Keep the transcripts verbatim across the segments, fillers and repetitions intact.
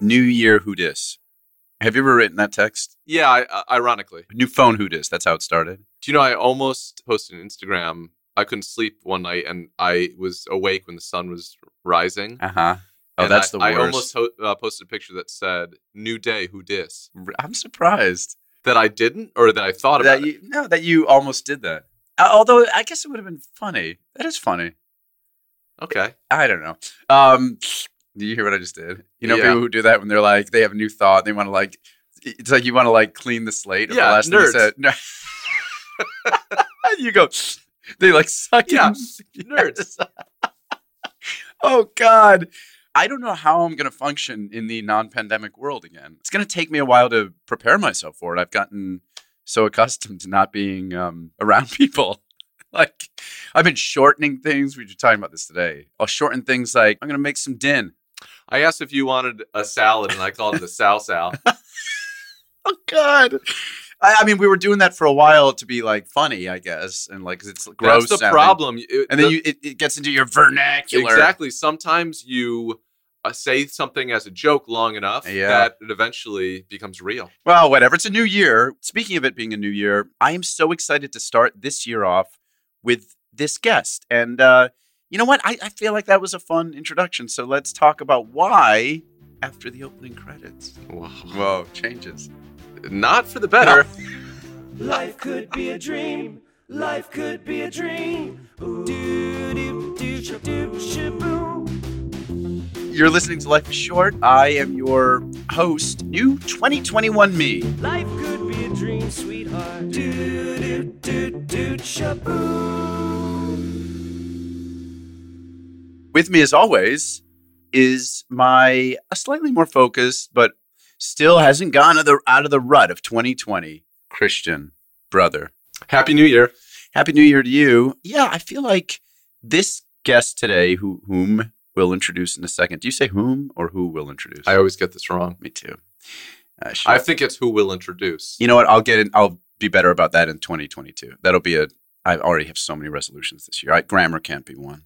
New Year, who dis? Have you ever written that text? Yeah, I, uh, ironically. New phone, who dis? That's how it started. Do you know, I almost posted an Instagram. I couldn't sleep one night, and I was awake when the sun was rising. Uh-huh. Oh, and that's I, the worst. I almost ho- uh, posted a picture that said, new day, who dis? I'm surprised. That I didn't, or that I thought that about you, it? No, that you almost did that. Uh, although, I guess it would have been funny. That is funny. Okay. I don't know. Um, do you hear what I just did? You know, Yeah. people who do that when they're like, they have a new thought, they want to like, it's like you want to like clean the slate. Of Yeah, the last nerds. Thing they said. No. You go, they like suck Yeah, in. nerds. Oh, God. I don't know how I'm going to function in the non-pandemic world again. It's going to take me a while to prepare myself for it. I've gotten so accustomed to not being um, around people. Like, I've been shortening things. We were talking about this today. I'll shorten things like, I'm going to make some din. I asked if you wanted a salad, and I called it a sal sal. Oh, God. I, I mean, we were doing that for a while to be, like, funny, I guess. And, like, 'cause it's gross That's the sounding. problem. It- And then the- you, it, it gets into your vernacular. Exactly. Sometimes you uh, say something as a joke long enough Yeah. that it eventually becomes real. Well, whatever. It's a new year. Speaking of it being a new year, I am so excited to start this year off with this guest. And uh, you know what? I, I feel like that was a fun introduction. So let's talk about why after the opening credits. Wow. Whoa, changes. Not for the better. Life could be a dream. Life could be a dream. Ooh, doo, doo, doo, doo, doo, shaboom. You're listening to Life is Short. I am your host, new twenty twenty-one me. Life could be a dream, sweetheart. Doo, doo, doo, doo, shaboom. With me, as always, is my a slightly more focused, but still hasn't gone out of the, out of the rut of twenty twenty, Christian brother. Happy New Year. Happy New Year to you. Yeah, I feel like this guest today, who whom we'll introduce in a second. Do you say whom or who will introduce? I always get this wrong. Me too. Uh, I think it's who will introduce. You know what? I'll get in. I'll be better about that in twenty twenty-two. That'll be a. I already have so many resolutions this year. I, grammar can't be one.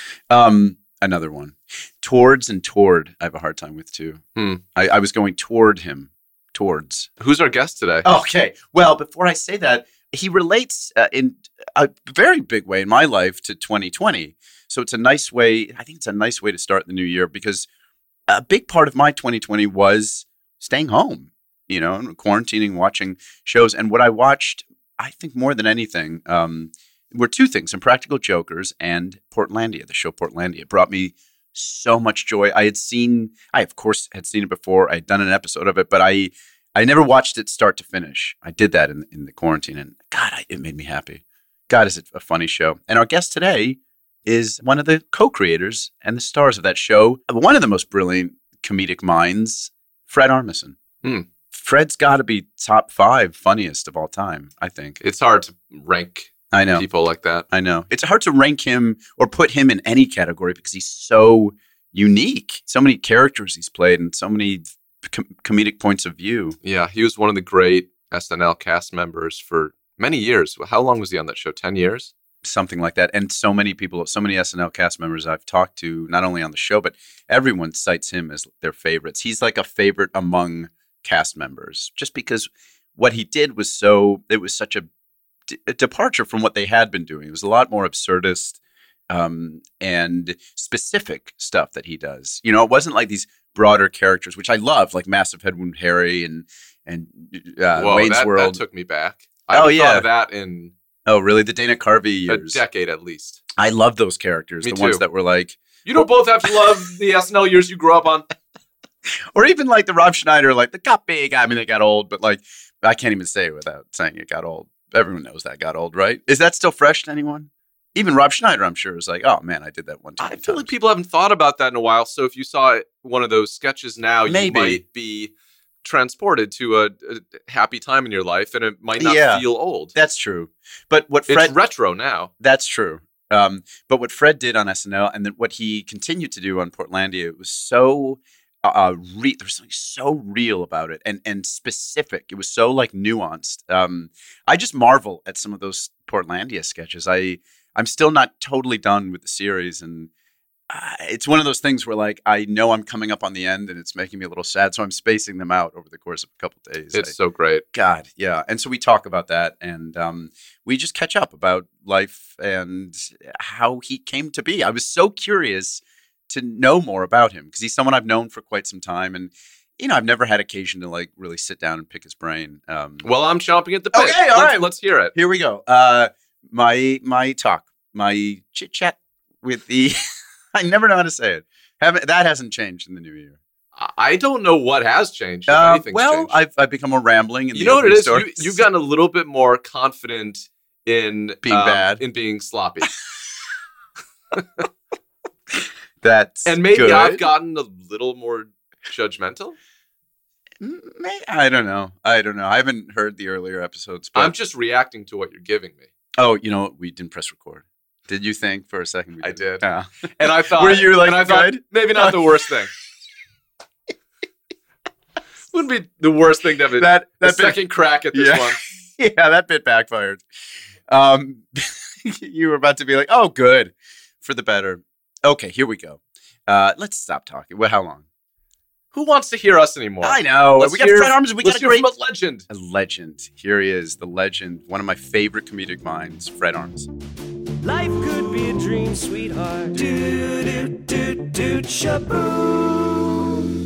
Um, another one. Towards and toward. I have a hard time with too. Hmm. I, I was going toward him. Towards. Who's our guest today? Okay. Well, before I say that, he relates uh, in a very big way in my life to twenty twenty. So it's a nice way. I think it's a nice way to start the new year because a big part of my twenty twenty was staying home, you know, and quarantining, watching shows. And what I watched, I think more than anything, um, were two things: Impractical Jokers and Portlandia, the show Portlandia. It brought me so much joy. I had seen, I of course had seen it before. I had done an episode of it, but I, I never watched it start to finish. I did that in in the quarantine, and God, I, it made me happy. God, is it a funny show? And our guest today is one of the co-creators and the stars of that show. One of the most brilliant comedic minds, Fred Armisen. Hmm. Fred's got to be top five funniest of all time, I think. It's hard to rank I know. people like that. I know. It's hard to rank him or put him in any category because he's so unique. So many characters he's played and so many com- comedic points of view. Yeah, he was one of the great S N L cast members for many years. How long was he on that show? ten years? Something like that. And so many people, so many S N L cast members I've talked to, not only on the show, but everyone cites him as their favorites. He's like a favorite among cast members just because what he did was so, it was such a, d- a departure from what they had been doing. It was a lot more absurdist um, and specific stuff that he does. You know, it wasn't like these broader characters, which I love, like Massive Head Wound Harry and, and uh, Whoa, Wayne's that, World. that took me back. I Oh, haven't yeah. thought of that in Oh, really? The Dana Carvey years. a decade at least. I love those characters. Me the ones too. that were like, You don't both have to love the S N L years you grew up on. or even like the Rob Schneider, like the got big. I mean, they got old, but like, I can't even say it without saying it got old. Everyone knows that got old, right? Is that still fresh to anyone? Even Rob Schneider, I'm sure, is like, oh man, I did that one time. I feel like people haven't thought about that in a while. So if you saw one of those sketches now, you Maybe. might be transported to a, a happy time in your life, and it might not Yeah. feel old. That's true. But what Fred, It's retro now. that's true. Um, but what Fred did on S N L and then what he continued to do on Portlandia, it was so uh, re- there was something so real about it and and specific. It was so like nuanced. Um, I just marvel at some of those Portlandia sketches. I I'm still not totally done with the series, and uh, it's one of those things where like I know I'm coming up on the end and it's making me a little sad, so I'm spacing them out over the course of a couple of days. It's I, so great. God, yeah. And so we talk about that, and um, we just catch up about life and how he came to be. I was so curious to know more about him because he's someone I've known for quite some time, and you know, I've never had occasion to like really sit down and pick his brain. Um, Well, I'm chomping at the bit. Okay, all let's, right. let's hear it. here we go. Uh, my my talk, my chit chat with the. I never know how to say it. Haven't that hasn't changed in the new year. I- I don't know what has changed. If Uh, anything's well, changed. I've I've become more rambling. In you the know what it opening is? You, stories. you've gotten a little bit more confident in Being um, bad. in being sloppy, That's and maybe good. I've gotten a little more judgmental. Mm, may- I don't know. I don't know. I haven't heard the earlier episodes. But I'm just reacting to what you're giving me, oh, you know, we didn't press record. Did you think for a second? We I did. Yeah. and I thought, Were you, like, and I thought good? maybe not the worst thing. Wouldn't be the worst thing to have a, That a that bit, second crack at this Yeah. one. yeah, that bit backfired. Um, you were about to be like, "Oh, good, for the better." Okay, here we go. Uh, let's stop talking. Well, how long? Who wants to hear us anymore? I know. Let's we got hear- Fred Armisen. We Let's got a hear great from a legend. a legend. Here he is, the legend. One of my favorite comedic minds, Fred Armisen. Life could be a dream, sweetheart. Do do do do shaboom.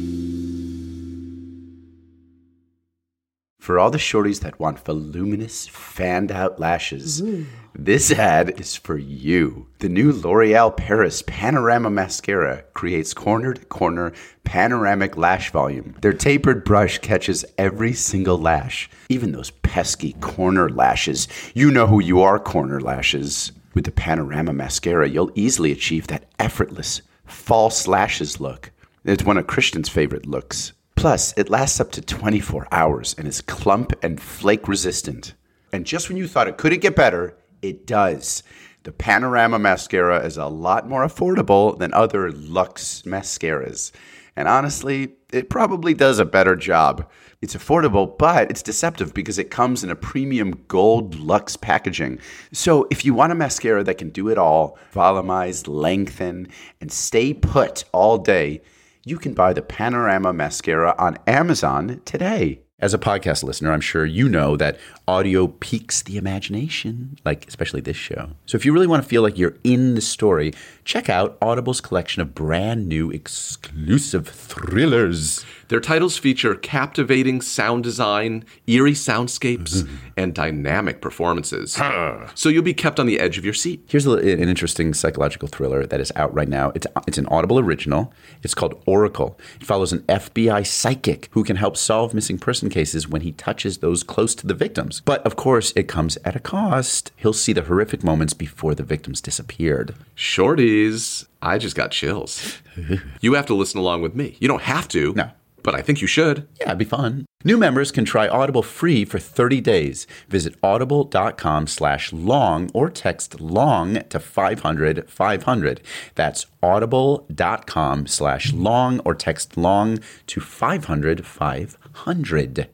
For all the shorties that want voluminous, fanned-out lashes, this ad is for you. The new L'Oreal Paris Panorama Mascara creates corner-to-corner panoramic lash volume. Their tapered brush catches every single lash, even those pesky corner lashes. You know who you are, corner lashes. With the Panorama Mascara, you'll easily achieve that effortless, false lashes look. It's one of Christian's favorite looks. Plus, it lasts up to twenty-four hours and is clump and flake resistant. And just when you thought it couldn't get better, it does. The Panorama Mascara is a lot more affordable than other Luxe mascaras. And honestly, it probably does a better job. It's affordable, but it's deceptive because it comes in a premium gold luxe packaging. So if you want a mascara that can do it all, volumize, lengthen, and stay put all day, you can buy the Panorama Mascara on Amazon today. As a podcast listener, I'm sure you know that audio piques the imagination, like especially this show. So if you really want to feel like you're in the story, check out Audible's collection of brand new exclusive thrillers. Their titles feature captivating sound design, eerie soundscapes, and dynamic performances. So you'll be kept on the edge of your seat. Here's a, an interesting psychological thriller that is out right now. It's it's an Audible original. It's called Oracle. It follows an F B I psychic who can help solve missing person cases when he touches those close to the victims. But of course, it comes at a cost. He'll see the horrific moments before the victims disappeared. Shorties, I just got chills. You have to listen along with me. You don't have to. No. But I think you should. Yeah, it'd be fun. New members can try Audible free for thirty days. Visit audible.com slash long or text long to five hundred five hundred. That's audible.com slash long or text long to five hundred five hundred.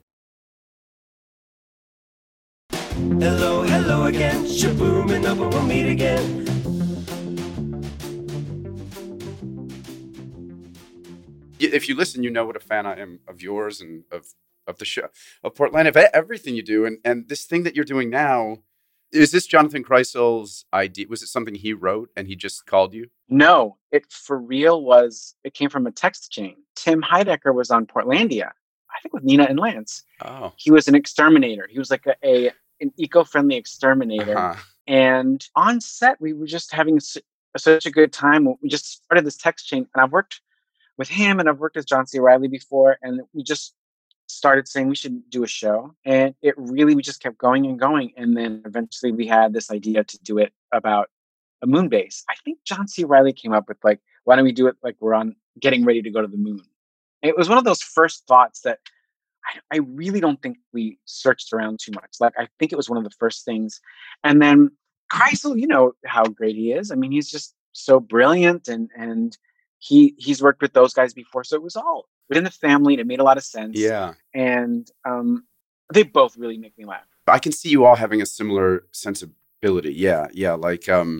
Hello, hello again. Shaboom, and over we'll meet again. If you listen, you know what a fan I am of yours and of, of the show, of Portland, of everything you do. And, and this thing that you're doing now, is this Jonathan Kreisel's idea? Was it something he wrote and he just called you? No, it for real was, it came from a text chain. Tim Heidecker was on Portlandia, I think with Nina and Lance. Oh. He was an exterminator. He was like a, a an eco-friendly exterminator. Uh-huh. And on set, we were just having su- such a good time. We just started this text chain, and I've worked with him and I've worked with John C. Reilly before, and we just started saying we should do a show. And it really, we just kept going and going. And then eventually we had this idea to do it about a moon base. I think John C. Reilly came up with like, why don't we do it like we're on getting ready to go to the moon? And it was one of those first thoughts that I, I really don't think we searched around too much. Like, I think it was one of the first things. And then Kreisel, you know how great he is. I mean, he's just so brilliant, and and he he's worked with those guys before. So it was all within the family, and it made a lot of sense. Yeah. And um, they both really make me laugh. I can see you all having a similar sensibility. Yeah. Yeah. Like, um,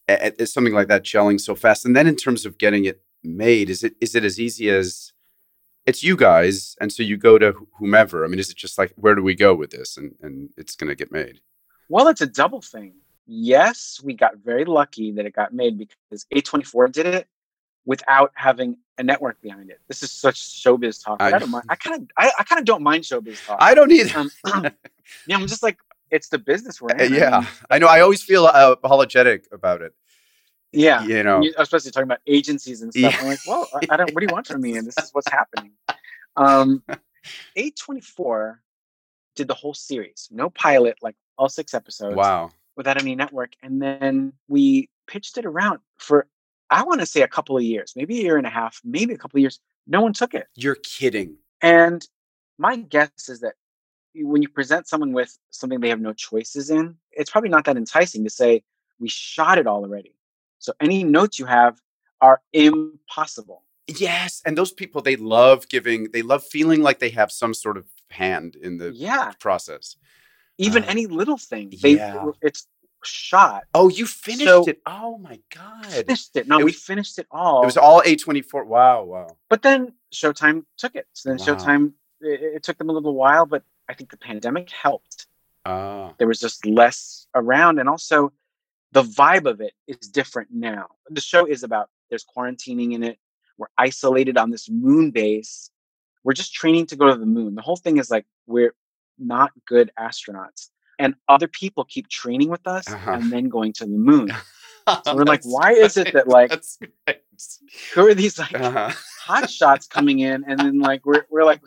a- a- something like that gelling so fast? And then in terms of getting it made, is it is it as easy as it's you guys, and so you go to wh- whomever? I mean, is it just like, where do we go with this, and and it's going to get made? Well, it's a double thing. Yes, we got very lucky that it got made because A twenty-four did it without having a network behind it. This is such showbiz talk. But I, I- don't mind. I kind of, I, I kind of don't mind showbiz talk. I don't either. um, yeah, I'm just like, it's the business we're in. I yeah, mean, I know. I always feel uh, apologetic about it. yeah. You know. You- especially talking about agencies and stuff. Yeah. I'm like, well, I, I don't. What do you want from me? And this is what's happening. Um, A twenty-four did the whole series, no pilot, like all six episodes. Wow. Without any network. And then we pitched it around for, I want to say a couple of years, maybe a year and a half, maybe a couple of years. No one took it. You're kidding. And my guess is that when you present someone with something they have no choices in, it's probably not that enticing to say, we shot it all already. So any notes you have are impossible. Yes, and those people, they love giving, they love feeling like they have some sort of hand in the Yeah. process. Even Uh, any little thing. They, yeah. It's shot. Oh, you finished So- it. Oh my God. Finished it. No, It we was- finished it all. It was all A twenty-four. Wow, wow. But then Showtime took it. So then Wow. Showtime, it, it took them a little while, but I think the pandemic helped. Ah, There was just less around. And also the vibe of it is different now. The show is about, there's quarantining in it. We're isolated on this moon base. We're just training to go to the moon. The whole thing is like, we're not good astronauts. And other people keep training with us Uh-huh. and then going to the moon. So we're like, That's why is it that like, That's great. who are these like Uh-huh. hot shots coming in? And then like, we're, we're like,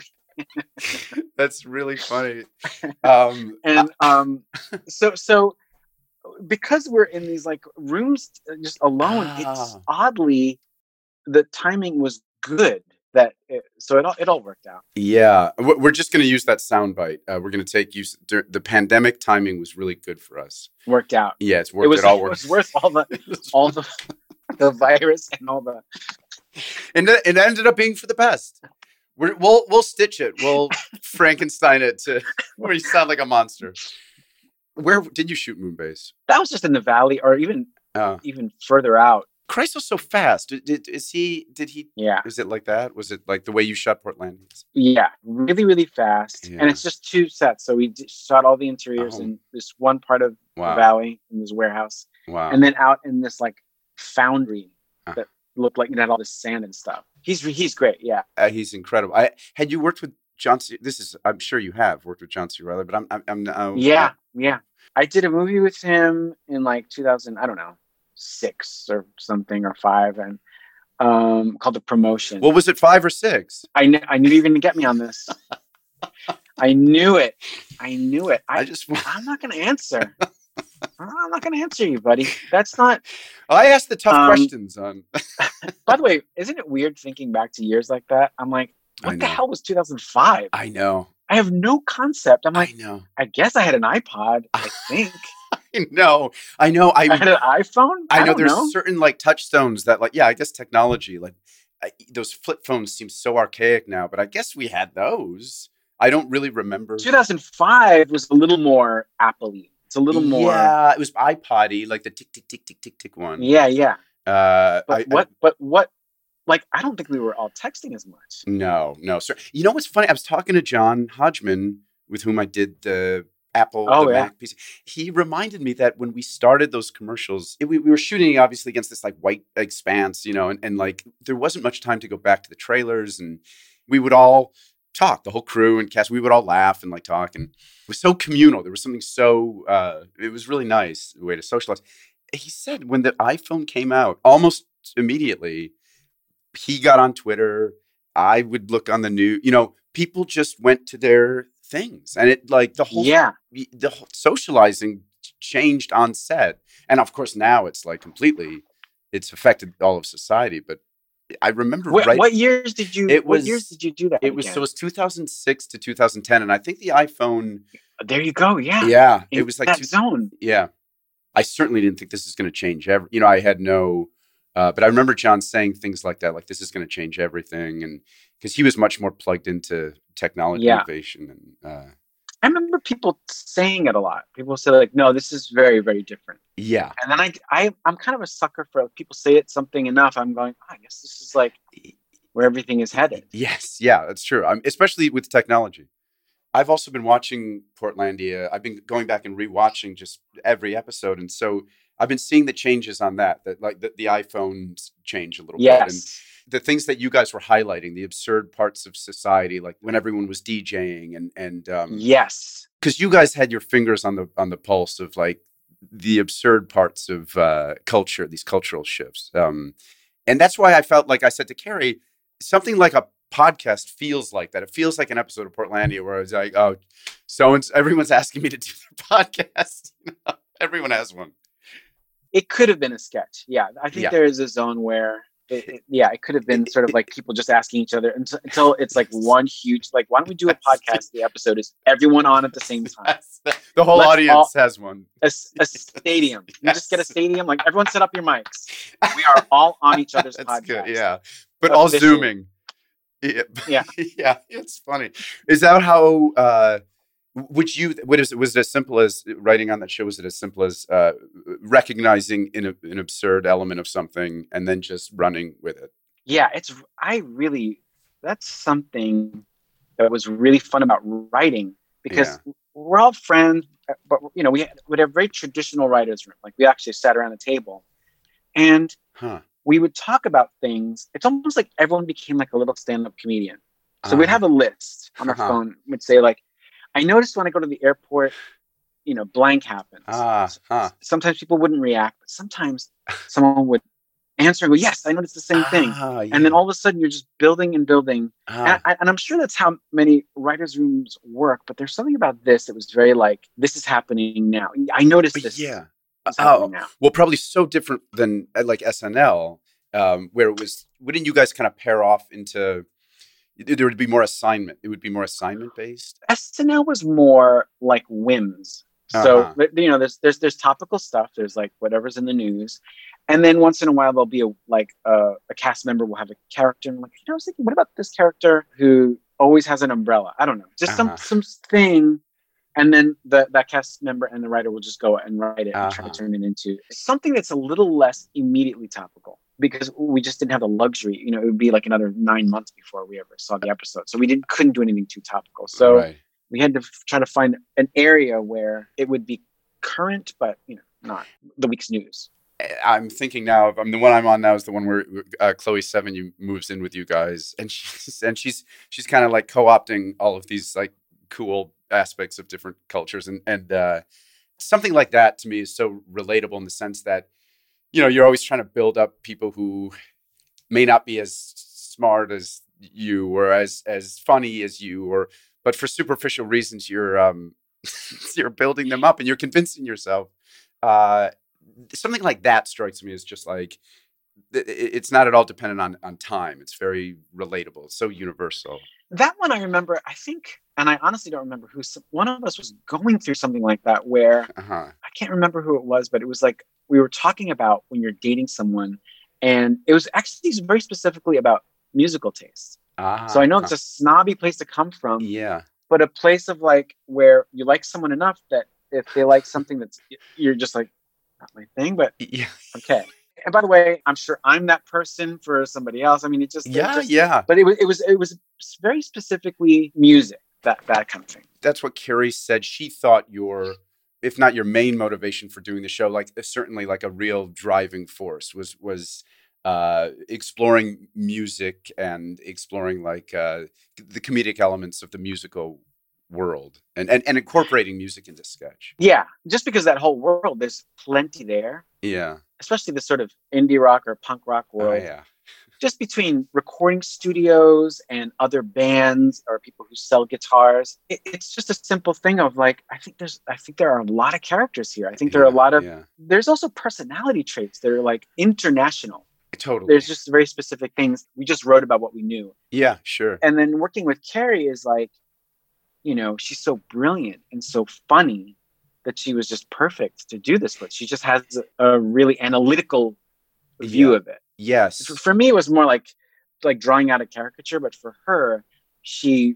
That's really funny. Um, and um so so because we're in these like rooms just alone, it's Ah. oddly the timing was good that it, so it all it all worked out. yeah, we- we're just going to use that soundbite. Uh, we're going to take use. dur- The pandemic timing was really good for us. Worked out. Yeah, it's It worked. It, was, all it worked. was worth all the all the the virus and all the and it it ended up being for the best. We're, we'll we'll stitch it. We'll Frankenstein it to where you sound like a monster. Where did you shoot Moonbase? that was just in the valley or even Uh, even further out. Christ was so fast. Did, did is he? Did he? Yeah. Is it like that? Was it like the way you shot Port Landings? Yeah, really, really fast. Yeah. And it's just two sets. So we d- shot all the interiors Oh. in this one part of Wow. the valley in this warehouse. Wow. And then out in this like foundry Uh. that looked like it had all this sand and stuff. He's he's great. Yeah. Uh, he's incredible. I had you worked with John C. This is I'm sure you have worked with John C. Reilly, but I'm I'm, I'm uh, Yeah. Yeah. I did a movie with him in like two thousand, I don't know, six or something or five, and um, called The Promotion. What was it, five or six? I kn- I knew you were going to get me on this. I knew it. I knew it. I, I just I'm not going to answer. I'm not going to answer you, buddy. That's not. I asked the tough Um, questions on. By the way, isn't it weird thinking back to years like that? I'm like, I what the know. hell was two thousand five? I know. I have no concept. I'm like, I know. I guess I had an iPod. I think I know. I know. I I had an iPhone. I know don't there's know. certain like touchstones that like yeah, I guess technology like I, those flip phones seem so archaic now, but I guess we had those. I don't really remember. two thousand five was a little more Apple-y. It's a little more. Yeah, it was iPod-y, like the tick tick tick tick tick tick one. Yeah, yeah. Uh, But I, what? but what? Like, I don't think we were all texting as much. I, no, no, sir. You know what's funny? I was talking to John Hodgman, with whom I did the Apple, Oh, the yeah. Mac piece. He reminded me that when we started those commercials, it, we, we were shooting obviously against this like white expanse, you know, and, and like there wasn't much time to go back to the trailers, and we would all talk, the whole crew and cast. We would all laugh and like talk, and it was so communal. There was something so uh, it was really nice way to socialize. He said when the iPhone came out, almost immediately, he got on Twitter. I would look on the news. You know, people just went to their things, and it like the whole Yeah. the whole socializing changed on set. And of course, now it's like completely, it's affected all of society. But I remember What, right. what years did you? It what was- years did you do that? it was again? so it was two thousand six to two thousand ten, and I think the iPhone. There you go. Yeah. Yeah, In it was like that two, zone. yeah. I certainly didn't think this is going to change ever. You know, I had no, uh, but I remember John saying things like that, like this is going to change everything, and because he was much more plugged into technology Yeah. innovation, and uh, I remember people saying it a lot. People say like, no, this is very, very different. Yeah. And then I, I, I'm kind of a sucker for like, people say it something enough. I'm going, oh, I guess this is like where everything is headed. Yes. Yeah, that's true. Um, especially with technology. I've also been watching Portlandia. I've been going back and rewatching just every episode. And so I've been seeing the changes on that, that like the, the iPhones change a little Yes. bit. And the things that you guys were highlighting, the absurd parts of society, like when everyone was DJing and, and, um, Yes. because you guys had your fingers on the, on the pulse of like the absurd parts of, uh, culture, these cultural shifts. Um, and that's why I felt like I said to Carrie, something like a podcast feels like that. It feels like an episode of Portlandia where I was like, oh, so and everyone's asking me to do their podcast. Everyone has one. It could have been a sketch. Yeah. I think Yeah. there is a zone where, it, it, yeah, it could have been sort of like people just asking each other until, until it's like one huge, like, why don't we do a podcast? The episode is everyone on at the same time. Yes. The whole Let's audience all- has one. A, a stadium. You Yes. just get a stadium. Like everyone set up your mics. We are all on each other's That's podcast. good. Yeah. But all Officially. zooming. Yeah. Yeah. Yeah. It's funny. Is that how, uh, would you, what is it, was it as simple as writing on that show? Was it as simple as uh, recognizing an, an absurd element of something and then just running with it? Yeah, it's, I really, that's something that was really fun about writing because we're all friends, but, you know, we had, we had a very traditional writer's room. Like we actually sat around a table and Huh. we would talk about things. It's almost like everyone became like a little stand-up comedian. So we'd Uh-huh. have a list on our Uh-huh. phone. We'd say like, I noticed when I go to the airport, you know, blank happens. Ah, huh. Sometimes people wouldn't react, but sometimes someone would answer and go, yes, I noticed the same thing. Ah, yeah. And then all of a sudden you're just building and building. Ah. And, I, and I'm sure that's how many writers' rooms work, but there's something about this that was very like, this is happening now. I noticed But this yeah. is happening Oh, now. well, probably so different than uh, like S N L, um, where it was, wouldn't you guys kind of pair off into, there would be more assignment. It would be more assignment based. S N L was more like whims. So Uh-huh. you know, there's there's there's topical stuff. There's like whatever's in the news, and then once in a while there'll be a like uh, a cast member will have a character. And I'm like, you know, I was thinking, what about this character who always has an umbrella? I don't know, just Uh-huh. some some thing, and then the that cast member and the writer will just go and write it and try Uh-huh. to turn it into something that's a little less immediately topical. Because we just didn't have the luxury, you know, it would be like another nine months before we ever saw the episode. So we didn't couldn't do anything too topical. So Right. we had to f- try to find an area where it would be current, but you know, not the week's news. I'm thinking now of, I'm the one I'm on now is the one where uh, Chloe Seven you moves in with you guys, and she's and she's she's kind of like co-opting all of these like cool aspects of different cultures, and and uh, something like that to me is so relatable in the sense that, you know, you're always trying to build up people who may not be as smart as you or as as funny as you, or but for superficial reasons you're um you're building them up and you're convincing yourself. Uh, something like that strikes me as just like it- it's not at all dependent on on time. It's very relatable. It's so universal. That one I remember, I think, and I honestly don't remember who, some- one of us was going through something like that where Uh-huh. I can't remember who it was, but it was like we were talking about when you're dating someone, and it was actually very specifically about musical tastes. Ah, So I know it's a snobby place to come from, yeah. but a place of like where you like someone enough that if they like something that's you're just like, not my thing, but Yeah. okay. And by the way, I'm sure I'm that person for somebody else. I mean, it just, it Yeah, just- yeah. but it was, it was, it was very specifically music, that, that kind of thing. That's what Carrie said. She thought your, if not your main motivation for doing the show, like uh, certainly like a real driving force was was uh, exploring music and exploring like uh, the comedic elements of the musical world and, and, and incorporating music into sketch. Yeah. Just because that whole world, there's plenty there, Yeah. especially the sort of indie rock or punk rock Oh, world. yeah. Just between recording studios and other bands or people who sell guitars, it, it's just a simple thing of like, I think there's, I think there are a lot of characters here. I think there are a lot of, Yeah. there's also personality traits that are like international. Totally. There's just very specific things. We just wrote about what we knew. Yeah, sure. And then working with Carrie is like, you know, she's so brilliant and so funny that she was just perfect to do this with. She just has a, a really analytical view Yeah. of it. Yes. For, for me, it was more like like drawing out a caricature, but for her, she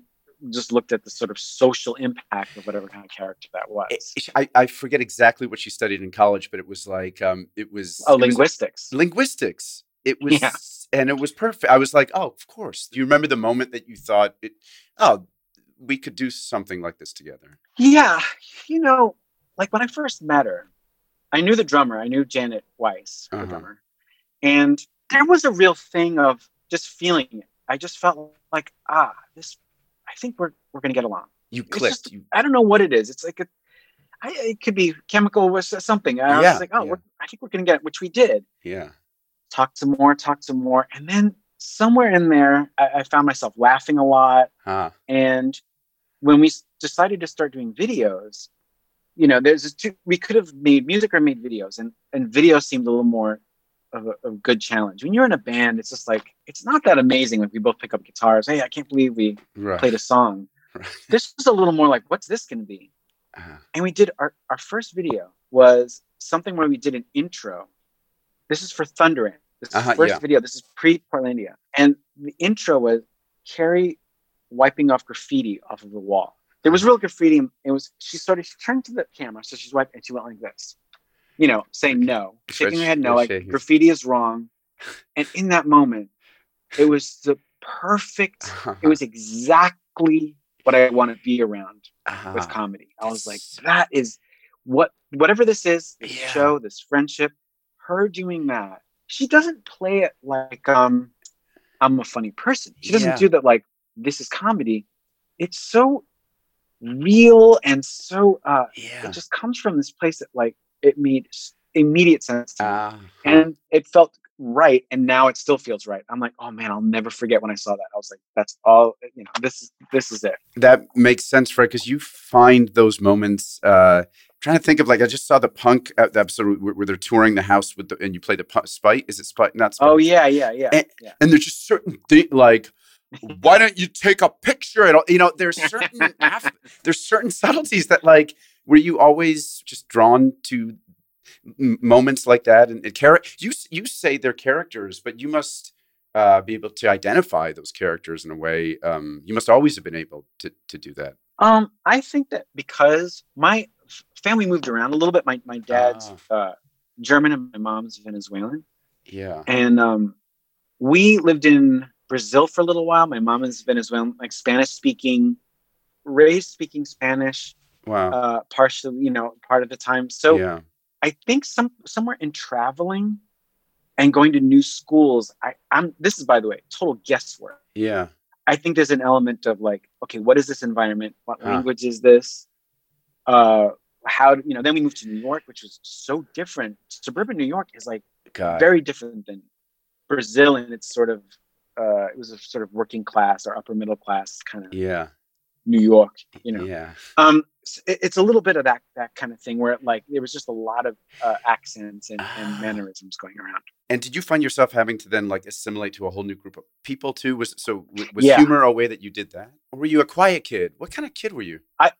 just looked at the sort of social impact of whatever kind of character that was. It- I, I forget exactly what she studied in college, but it was like um, it was Oh, it was linguistics. linguistics. It was, Yeah. and it was perfect. I was like, oh, of course. Do you remember the moment that you thought, it, oh, we could do something like this together? Yeah, you know, like when I first met her, I knew the drummer. I knew Janet Weiss, the Uh-huh. drummer, and there was a real thing of just feeling it. I just felt like, ah, this. I think we're we're gonna get along. You It's clicked. just, you, I don't know what it is. It's like a, I, it could be chemical or something. And I Yeah, was like, oh, yeah. we're, I think we're gonna get, which we did. yeah. Talk some more, talk some more, and then somewhere in there, I, I found myself laughing a lot. Huh. And when we s- decided to start doing videos, you know, there's this two, we could have made music or made videos, and and video seemed a little more of a, a good challenge. When you're in a band, it's just like it's not that amazing if we both pick up guitars. Hey, I can't believe we Right. played a song. Right. This was a little more like, what's this going to be? Uh-huh. And we did our our first video was something where we did an intro. This is for Thunder Ant. This is Uh-huh, the first yeah. video. This is pre-Portlandia, and the intro was Carrie wiping off graffiti off of the wall. There was real graffiti. And it was she started. She turned to the camera, so she's wiping, and she went like this, you know, saying no, shaking her head no, like Shaking. graffiti is wrong. And in that moment, it was the perfect. It was exactly what I want to be around Uh-huh. with comedy. I was like, that is what whatever this is, this Yeah. show, this friendship, her doing that. She doesn't play it like um I'm a funny person. She doesn't Yeah. do that like this is comedy. It's so real and so uh Yeah. it just comes from this place that like it made s- immediate sense to me. Uh-huh. And it felt right, and now it still feels right. I'm like, oh man, I'll never forget when I saw that. I was like, that's all, you know, this is this is it. That makes sense, Fred, because you find those moments. Uh, trying to think of like I just saw the Punk uh, the episode where, where they're touring the house with the and you play the pu- Spite. Is it Spite? Not Spite. Oh yeah, yeah, yeah, And, yeah. and there's just certain things like, why don't you take a picture? And all- you know, there's certain af- there's certain subtleties that like were you always just drawn to m- moments like that and, and char- you s- you say they're characters, but you must uh, be able to identify those characters in a way. Um, you must always have been able to to do that. Um, I think that because my f- family moved around a little bit. My my dad's uh, German and my mom's Venezuelan, Yeah. and um, we lived in Brazil for a little while. My mom is Venezuelan, like Spanish speaking, raised speaking Spanish, Wow. uh, partially, you know, part of the time. So yeah. I think some somewhere in traveling and going to new schools, I, I'm this is by the way total guesswork. Yeah. I think there's an element of like, okay, what is this environment? What Huh. language is this? Uh, how you know? Then we moved to New York, which was so different. Suburban New York is like God. very different than Brazil, and it's sort of uh, it was a sort of working class or upper middle class kind of Yeah. New York, you know. Yeah. Um, s- it- it's a little bit of that that kind of thing where it, like there was just a lot of uh, accents and, Ah. and mannerisms going around. And did you find yourself having to then like assimilate to a whole new group of people too? Was so w- was Yeah. humor a way that you did that, or were you a quiet kid? What kind of kid were you?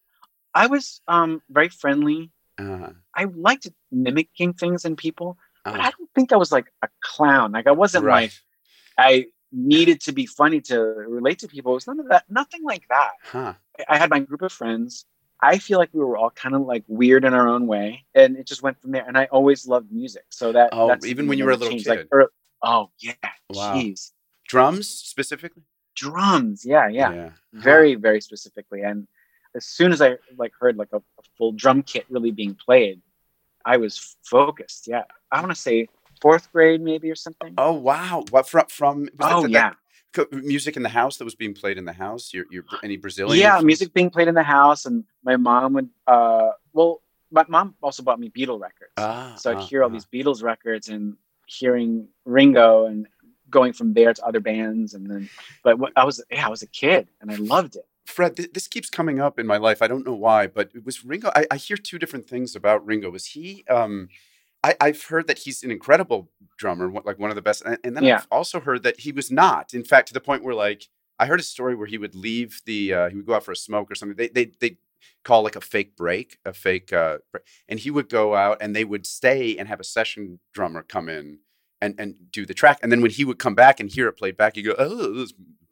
I was um, very friendly. Uh, I liked mimicking things in people, but uh, I don't think I was like a clown. Like I wasn't right. like I needed to be funny to relate to people. It was none of that. Nothing like that. Huh. I had my group of friends. I feel like we were all kind of like weird in our own way, and it just went from there. And I always loved music, so that Oh, that's even something when that you were a never little changed. kid. Like, er, oh yeah, Wow. jeez, Drums specifically. drums, yeah, yeah, Yeah. very very specifically. And as soon as I like heard like a, a full drum kit really being played, I was focused. Yeah, I want to say fourth grade maybe or something. Oh wow. What from from? Was that- Oh, that- yeah. that co- music in the house that was being played in the house. Your your any Brazilian? Yeah, influence? music being played in the house, and my mom would. Uh, well, my mom also bought me Beatle records, Ah, so I'd ah, hear all ah. these Beatles records and hearing Ringo, and going from there to other bands, and then. But what, I was, yeah, I was a kid, and I loved it. Fred, th- this keeps coming up in my life. I don't know why, but it was Ringo. I, I hear two different things about Ringo. Was he? Um, I, I've heard that he's an incredible drummer, one- like one of the best. And, and then Yeah. I've also heard that he was not. In fact, to the point where, like, I heard a story where he would leave the. Uh, he would go out for a smoke or something. They they they call like a fake break, a fake. Uh, break. And he would go out, and they would stay and have a session drummer come in. And, and do the track. And then when he would come back and hear it played back, he'd go, oh, this is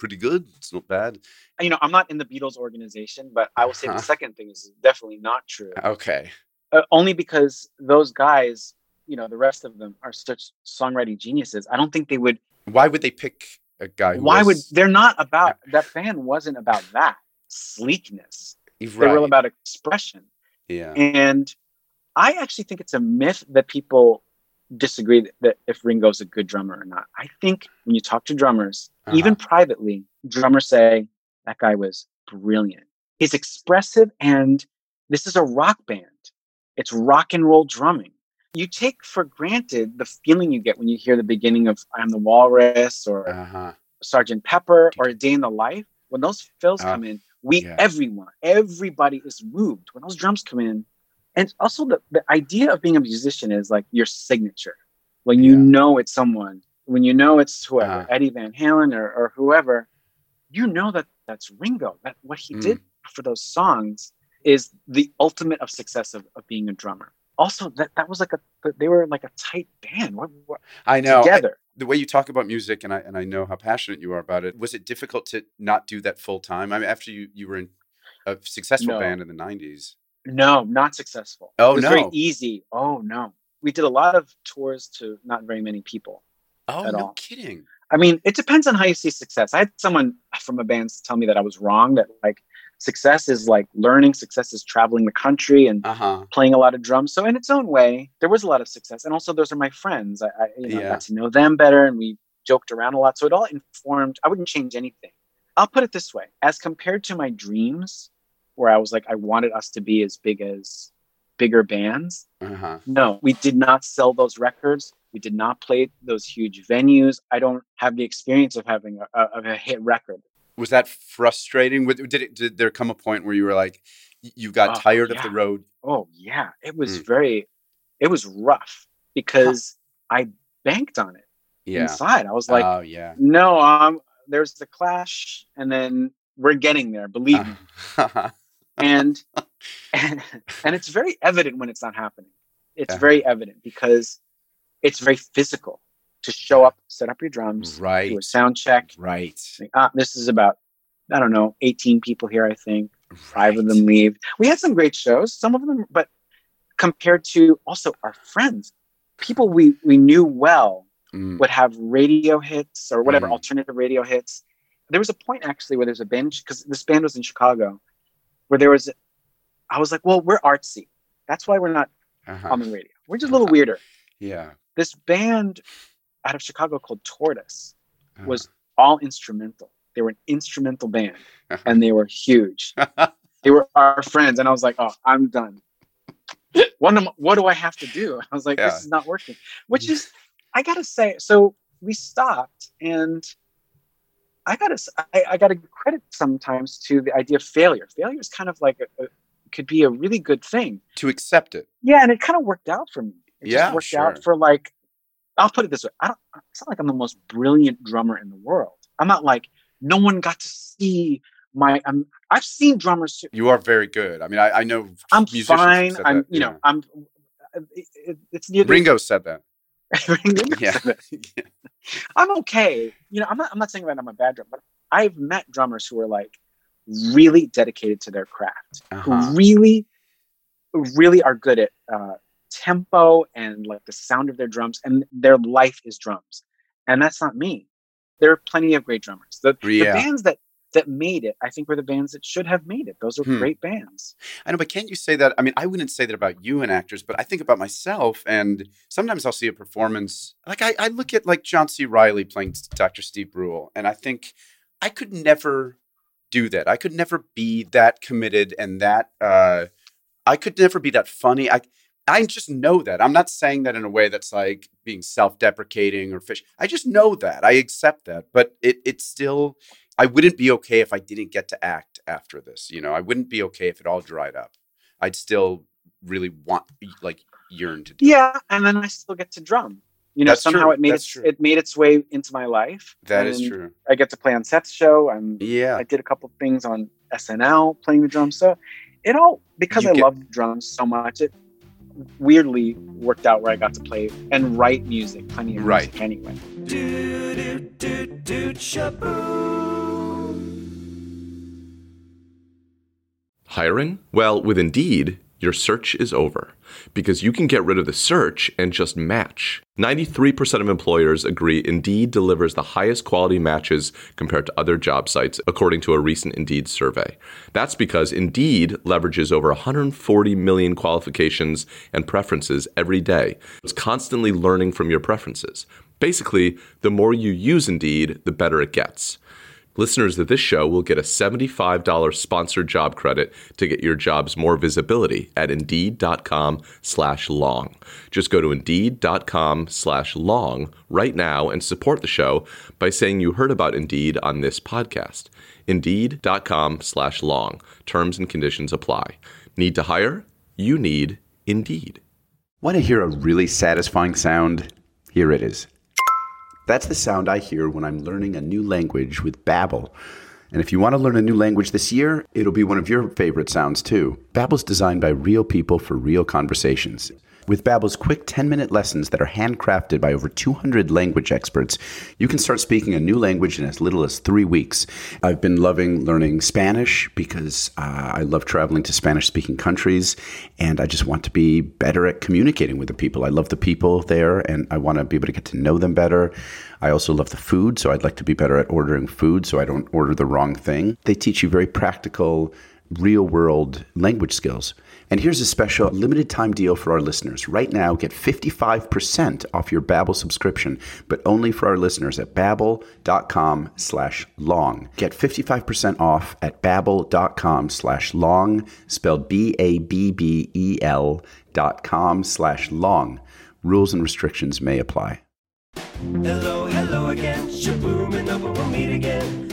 pretty good. It's not bad. You know, I'm not in the Beatles organization, but I will say Uh-huh. the second thing is definitely not true. Okay. Uh, only because those guys, you know, the rest of them are such songwriting geniuses. I don't think they would. Why would they pick a guy who Why would was, they're not about that band wasn't about that sleekness. They were right. about expression. Yeah. And I actually think it's a myth that people disagree that, that if Ringo's a good drummer or not. I think when you talk to drummers, Uh-huh. even privately, drummers say that guy was brilliant. He's expressive, and this is a rock band. It's rock and roll drumming. You take for granted the feeling you get when you hear the beginning of I'm the Walrus or Uh-huh. Sergeant Pepper or A Day in the Life. When those fills Uh, come in, we, yeah. everyone, everybody is moved when those drums come in. And also the, the idea of being a musician is like your signature. When you Yeah. know it's someone, when you know it's whoever, Uh-huh. Eddie Van Halen or, or whoever, you know that that's Ringo. That what he Mm. did for those songs is the ultimate of success of, of being a drummer. Also, that, that was like a, they were like a tight band. What, what, I know. I- together. the way you talk about music, and I and I know how passionate you are about it. Was it difficult to not do that full time? I mean, after you, you were in a successful No. band in the nineties. No, not successful. Oh, it was no. very easy. Oh, no. We did a lot of tours to not very many people. Oh, At no all. kidding. I mean, it depends on how you see success. I had someone from a band tell me that I was wrong, that like success is like learning, success is traveling the country and Uh-huh. playing a lot of drums. So in its own way, there was a lot of success. And also those are my friends. I, I you know, Yeah. got to know them better and we joked around a lot. So it all informed, I wouldn't change anything. I'll put it this way, as compared to my dreams, where I was like, I wanted us to be as big as bigger bands. Uh-huh. No, we did not sell those records. We did not play those huge venues. I don't have the experience of having a, a, of a hit record. Was that frustrating? Would- Did it? Did there come a point where you were like, y- you got Oh, tired yeah. of the road? Oh yeah, it was Mm. very, it was rough because I banked on it Yeah. inside. I was like, oh yeah. no, um, there's the Clash, and then we're getting there. Believe me. Uh, and, and and it's very evident when it's not happening. It's Uh-huh. very evident because it's very physical to show up, set up your drums, Right. do a sound check. right. Think, ah, this is about, I don't know, eighteen people here, I think. Five of Right. them leave. We had some great shows, some of them, but compared to also our friends, people we, we knew well Mm. would have radio hits or whatever, Mm. alternative radio hits. There was a point actually where there's a band, because this band was in Chicago, where there was, I was like, well, we're artsy. That's why we're not Uh-huh. on the radio. We're just a little weirder. Yeah. This band out of Chicago called Tortoise Uh-huh. was all instrumental. They were an instrumental band and they were huge. They were our friends. And I was like, oh, I'm done. What, am, what do I have to do? I was like, Yeah. this is not working, which is, I got to say, so we stopped and I got to, I, I got to give credit sometimes to the idea of failure. Failure is kind of like, a, a, could be a really good thing. To accept it. Yeah. And it kind of worked out for me. It Yeah, just worked sure. out for like, I'll put it this way. I don't, it's not like I'm the most brilliant drummer in the world. I'm not like, no one got to see my, um, I've seen drummers. You are very good. I mean, I, I know I'm musicians who've fine. said I'm, that, you yeah. know, I'm, it, it, it's near the, Ringo said that. Ringo Yeah. said that. I'm okay. You know, I'm not, I'm not saying that I'm a bad drummer, but I've met drummers who are like really dedicated to their craft, Uh-huh. who really, really are good at, uh, tempo and like the sound of their drums, and their life is drums. And that's not me. There are plenty of great drummers. The, Yeah. the bands that that made it, I think, were the bands that should have made it. Those are Hmm. great bands. I know, but can't you say that? I mean, I wouldn't say that about you and actors, but I think about myself, and sometimes I'll see a performance. Like I, I look at like John C. Reilly playing Doctor Steve Brule, and I think I could never do that. I could never be that committed and that. Uh, I could never be that funny. I, I just know that. I'm not saying that in a way that's like being self-deprecating or fish. I just know that. I accept that, but it, it's still. I wouldn't be okay if I didn't get to act after this. You know, I wouldn't be okay if it all dried up. I'd still really want, like, yearn to do it. Yeah, and then I still get to drum. You know, That's somehow true. it made That's its true. it made its way into my life. That is and true. I get to play on Seth's show. I'm Yeah. I did a couple things on S N L playing the drums. So it all, because You I get- love drums so much, it weirdly worked out where I got to play and write music, plenty of Right. music anyway. Do do do do shaboo. Hiring? Well, with Indeed, your search is over because you can get rid of the search and just match. ninety-three percent of employers agree Indeed delivers the highest quality matches compared to other job sites, according to a recent Indeed survey. That's because Indeed leverages over one hundred forty million qualifications and preferences every day. It's constantly learning from your preferences. Basically, the more you use Indeed, the better it gets. Listeners of this show will get a seventy-five dollars sponsored job credit to get your jobs more visibility at Indeed.com slash long. Just go to Indeed.com slash long right now and support the show by saying you heard about Indeed on this podcast. Indeed.com slash long. Terms and conditions apply. Need to hire? You need Indeed. Want to hear a really satisfying sound? Here it is. That's the sound I hear when I'm learning a new language with Babbel. And if you want to learn a new language this year, it'll be one of your favorite sounds too. Babbel's designed by real people for real conversations. With Babbel's quick ten-minute lessons that are handcrafted by over two hundred language experts, you can start speaking a new language in as little as three weeks. I've been loving learning Spanish because uh, I love traveling to Spanish-speaking countries, and I just want to be better at communicating with the people. I love the people there, and I want to be able to get to know them better. I also love the food, so I'd like to be better at ordering food so I don't order the wrong thing. They teach you very practical, real-world language skills. And here's a special limited time deal for our listeners. Right now, get fifty-five percent off your Babbel subscription, but only for our listeners at babbel.com slash long. Get fifty-five percent off at babbel.com slash long, spelled B A B B E L dot com slash long. Rules and restrictions may apply. Hello, hello again. Shaboom, and number we'll meet again.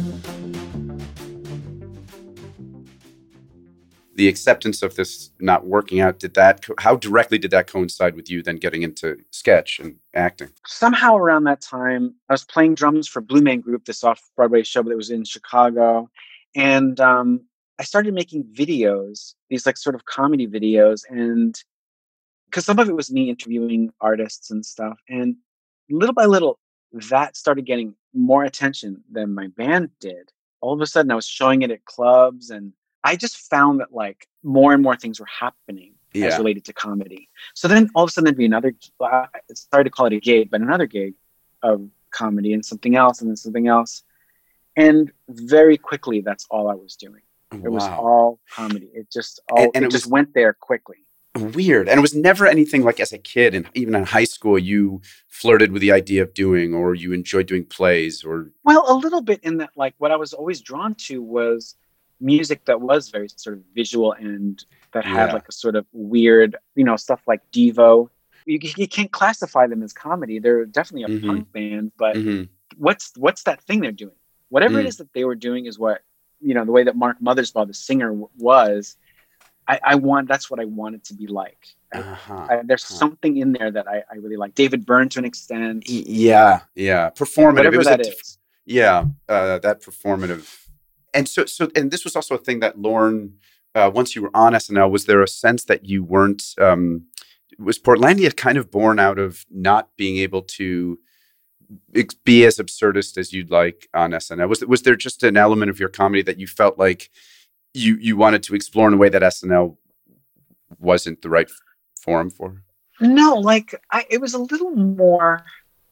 The acceptance of this not working out, did that, co- how directly did that coincide with you then getting into sketch and acting? Somehow around that time, I was playing drums for Blue Man Group, this off-Broadway show that was in Chicago. And um, I started making videos, these like sort of comedy videos. And because some of it was me interviewing artists and stuff. And little by little, that started getting more attention than my band did. All of a sudden, I was showing it at clubs, and I just found that like more and more things were happening Yeah. as related to comedy. So then all of a sudden there'd be another, I started to call it a gig, but another gig of comedy and something else and then something else. And very quickly, that's all I was doing. It was Wow. all comedy. It just all, And- and it, it just was- went there quickly. Weird. And it was never anything like as a kid and even in high school you flirted with the idea of doing or you enjoyed doing plays or Well, a little bit in that, like what I was always drawn to was music that was very sort of visual and that had Yeah. like a sort of weird, you know, stuff like Devo. You, you can't classify them as comedy. They're definitely a Mhm. punk band, but Mhm. what's what's that thing they're doing? Whatever it Mm. is that they were doing is what, you know, the way that Mark Mothersbaugh, the singer, w- was. I, I want that's what I want it to be like. I- Uh-huh. I, there's Huh. something in there that I, I really like. David Byrne to an extent. Y- Yeah, yeah. Performative. Whatever It was that a, is. Yeah, uh, that performative. And so, so, and this was also a thing that Lorne, uh, once you were on S N L, was there a sense that you weren't, um, was Portlandia kind of born out of not being able to ex- be as absurdist as you'd like on S N L? Was, was there just an element of your comedy that you felt like you, you wanted to explore in a way that S N L wasn't the right f- forum for? No, like I, it was a little more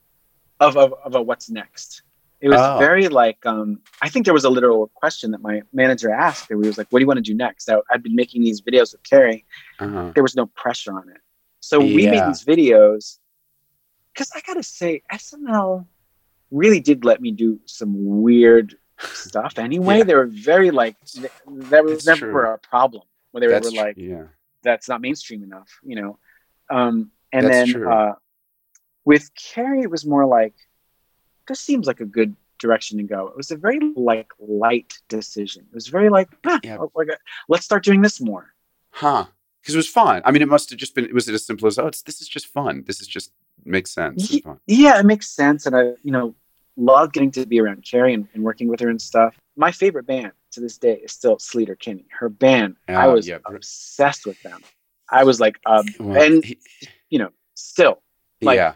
of a, of a what's next. It was Oh. very like, um, I think there was a literal question that my manager asked. Where he was like, what do you want to do next? I, I'd been making these videos with Carrie. Uh-huh. There was no pressure on it. So we made Yeah. these videos because I got to say, S N L really did let me do some weird stuff anyway. Yeah. They were very like, th- that was It's never true. a problem where they That's were tr- like, yeah. that's not mainstream enough, you know? Um, and That's then true. uh, with Carrie, it was more like, this seems like a good direction to go. It was a very like light decision. It was very like, huh, Yeah. oh, like, uh, let's start doing this more. Huh. Because it was fun. I mean, it must have just been, was it as simple as, oh, it's, this is just fun. This is just makes sense. Ye- It's fun. Yeah, it makes sense. And I, you know, love getting to be around Carrie and, and working with her and stuff. My favorite band to this day is still Sleater Kinney. Her band, I Oh, was yeah, br- obsessed with them. I was like, um, Well, and he- you know, still like yeah.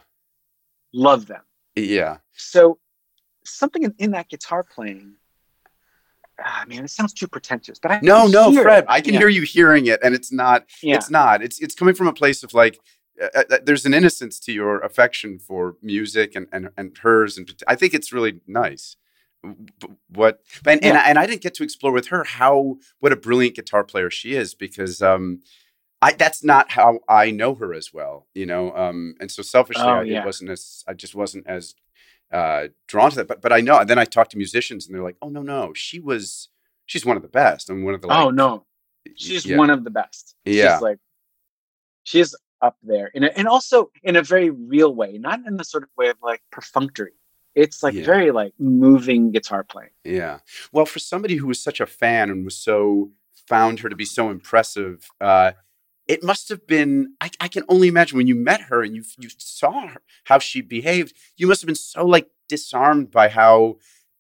love them. Yeah. So something in, in that guitar playing, ah, man, it sounds too pretentious, but I No, can no, hear Fred, it. I can Yeah. hear you hearing it, and it's not. Yeah. It's not. It's it's coming from a place of like. Uh, uh, there's an innocence to your affection for music and and, and hers, and I think it's really nice. B- What and and, Yeah. I, and I didn't get to explore with her how what a brilliant guitar player she is because um I that's not how I know her as well, you know. Um, and so selfishly, Oh I, it yeah. wasn't as I just wasn't as uh, drawn to that. But but I know. And then I talked to musicians, and they're like, "Oh no, no, she was she's one of the best, and one of the like, Oh no, y- she's yeah, one of the best. yeah, She's like she's up there, in a, and also in a very real way, not in the sort of way of like perfunctory. It's like yeah, very like moving guitar playing. yeah. Well, for somebody who was such a fan and was so found her to be so impressive. Uh, it must have been. I, I can only imagine when you met her and you you saw her, how she behaved. You must have been so like disarmed by how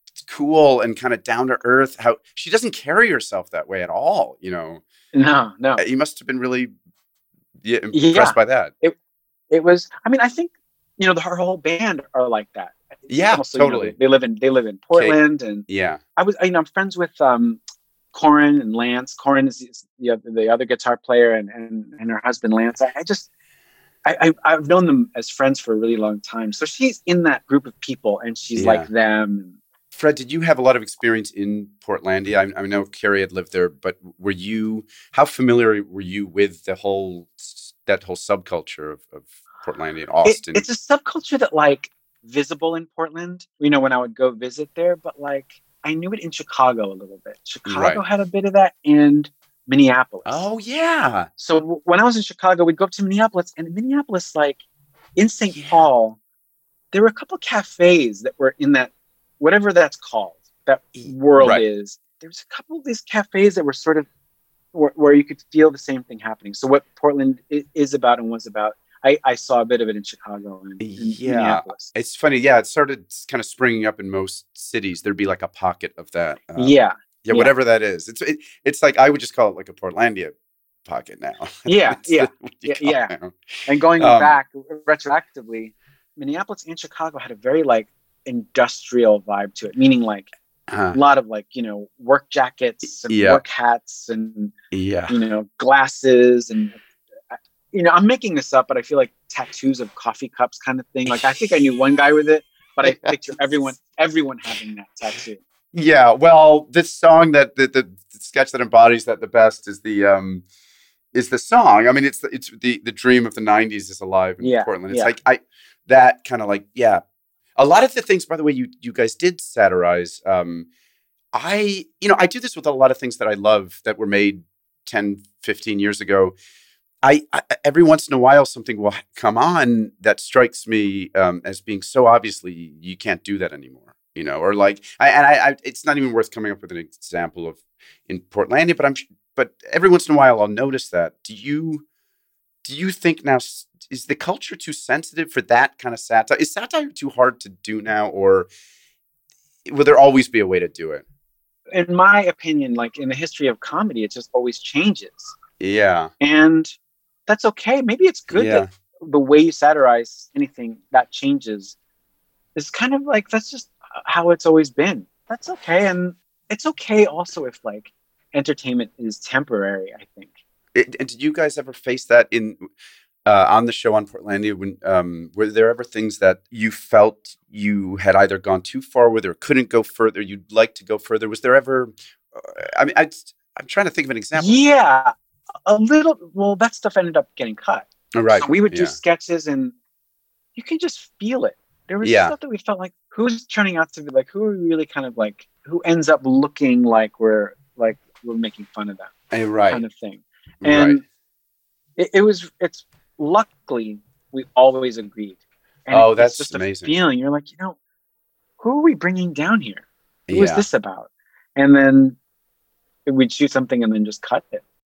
cool and kind of down to earth. How she doesn't carry herself that way at all. You know, No, no, Uh, you must have been really yeah, yeah. impressed by that. It it was. I mean, I think you know the, her whole band are like that. Yeah, Also, you know, totally. they, they live in they live in Portland, and Yeah, I was you know I'm friends with um Corin and Lance. Corin is is the other, the other guitar player, and and, and her husband Lance. I, I just I, I I've known them as friends for a really long time. So she's in that group of people, and she's Yeah. like them. Fred, did you have a lot of experience in Portlandia? I, I know Carrie had lived there, but were you? How familiar were you with the whole that whole subculture of, of Portlandia and It, Austin? it's a subculture that like visible in Portland. You know, when I would go visit there, but like I knew it in Chicago a little bit. Chicago Right. had a bit of that, and Minneapolis. Oh yeah, So w- when I was in Chicago, we'd go up to Minneapolis, and in Minneapolis, like in Saint Yeah. Paul, there were a couple cafes that were in that, whatever that's called, that world Right. is. There's a couple of these cafes that were sort of where, where you could feel the same thing happening. So what Portland i- is about and was about, I, I saw a bit of it in Chicago and in Yeah. Minneapolis. It's funny. Yeah, it started kind of springing up in most cities. There'd be like a pocket of that. Um, yeah, yeah, yeah. whatever that is. It's it, it's like I would just call it like a Portlandia pocket now. Yeah, It's yeah, what you yeah, call yeah. it now. And going Um, back retroactively, Minneapolis and Chicago had a very like industrial vibe to it, meaning like Uh, a lot of like you know work jackets and Yeah. work hats and yeah. you know glasses and you know I'm making this up, but I feel like tattoos of coffee cups kind of thing. Like I think I knew one guy with it, but I picture everyone everyone having that tattoo. Yeah, well, this song that the, the, the sketch that embodies that the best is the um is the song. I mean, it's the, it's the the dream of the nineties is alive in Yeah, Portland. It's yeah. like I that kind of like yeah. A lot of the things, by the way, you you guys did satirize. Um, I you know I do this with a lot of things that I love that were made ten, fifteen years ago. I, I every once in a while something will come on that strikes me um, as being so obviously you can't do that anymore, you know, or like I and I, I it's not even worth coming up with an example of in Portlandia, but I'm but every once in a while I'll notice that. Do you do you think now s- is the culture too sensitive for that kind of satire? Is satire too hard to do now, or will there always be a way to do it? In my opinion, like in the history of comedy, it just always changes, Yeah, and that's okay. Maybe it's good yeah, that the way you satirize anything that changes is kind of like that's just how it's always been. That's okay, and it's okay also if like entertainment is temporary. I think. It, and did you guys ever face that in uh, on the show on Portlandia? When um, were there ever things that you felt you had either gone too far with or couldn't go further? You'd like to go further. Was there ever? Uh, I mean, I, I'm trying to think of an example. Yeah, a little. Well, that stuff ended up getting cut. Oh, right. So we would do yeah. sketches, and you can just feel it. There was Yeah. stuff that we felt like who's turning out to be like who are we really kind of like who ends up looking like we're like we're making fun of them Eh, right. kind of thing. And right. it, it was it's luckily we always agreed. And Oh, it's that's just amazing. a feeling. You're like, you know, who are we bringing down here? Who is Yeah. this about? And then we'd shoot something and then just cut it,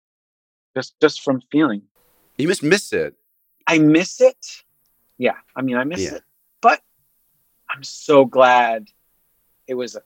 just just from feeling. You must miss it. I miss it. Yeah, I mean, I miss Yeah. it, but I'm so glad it was a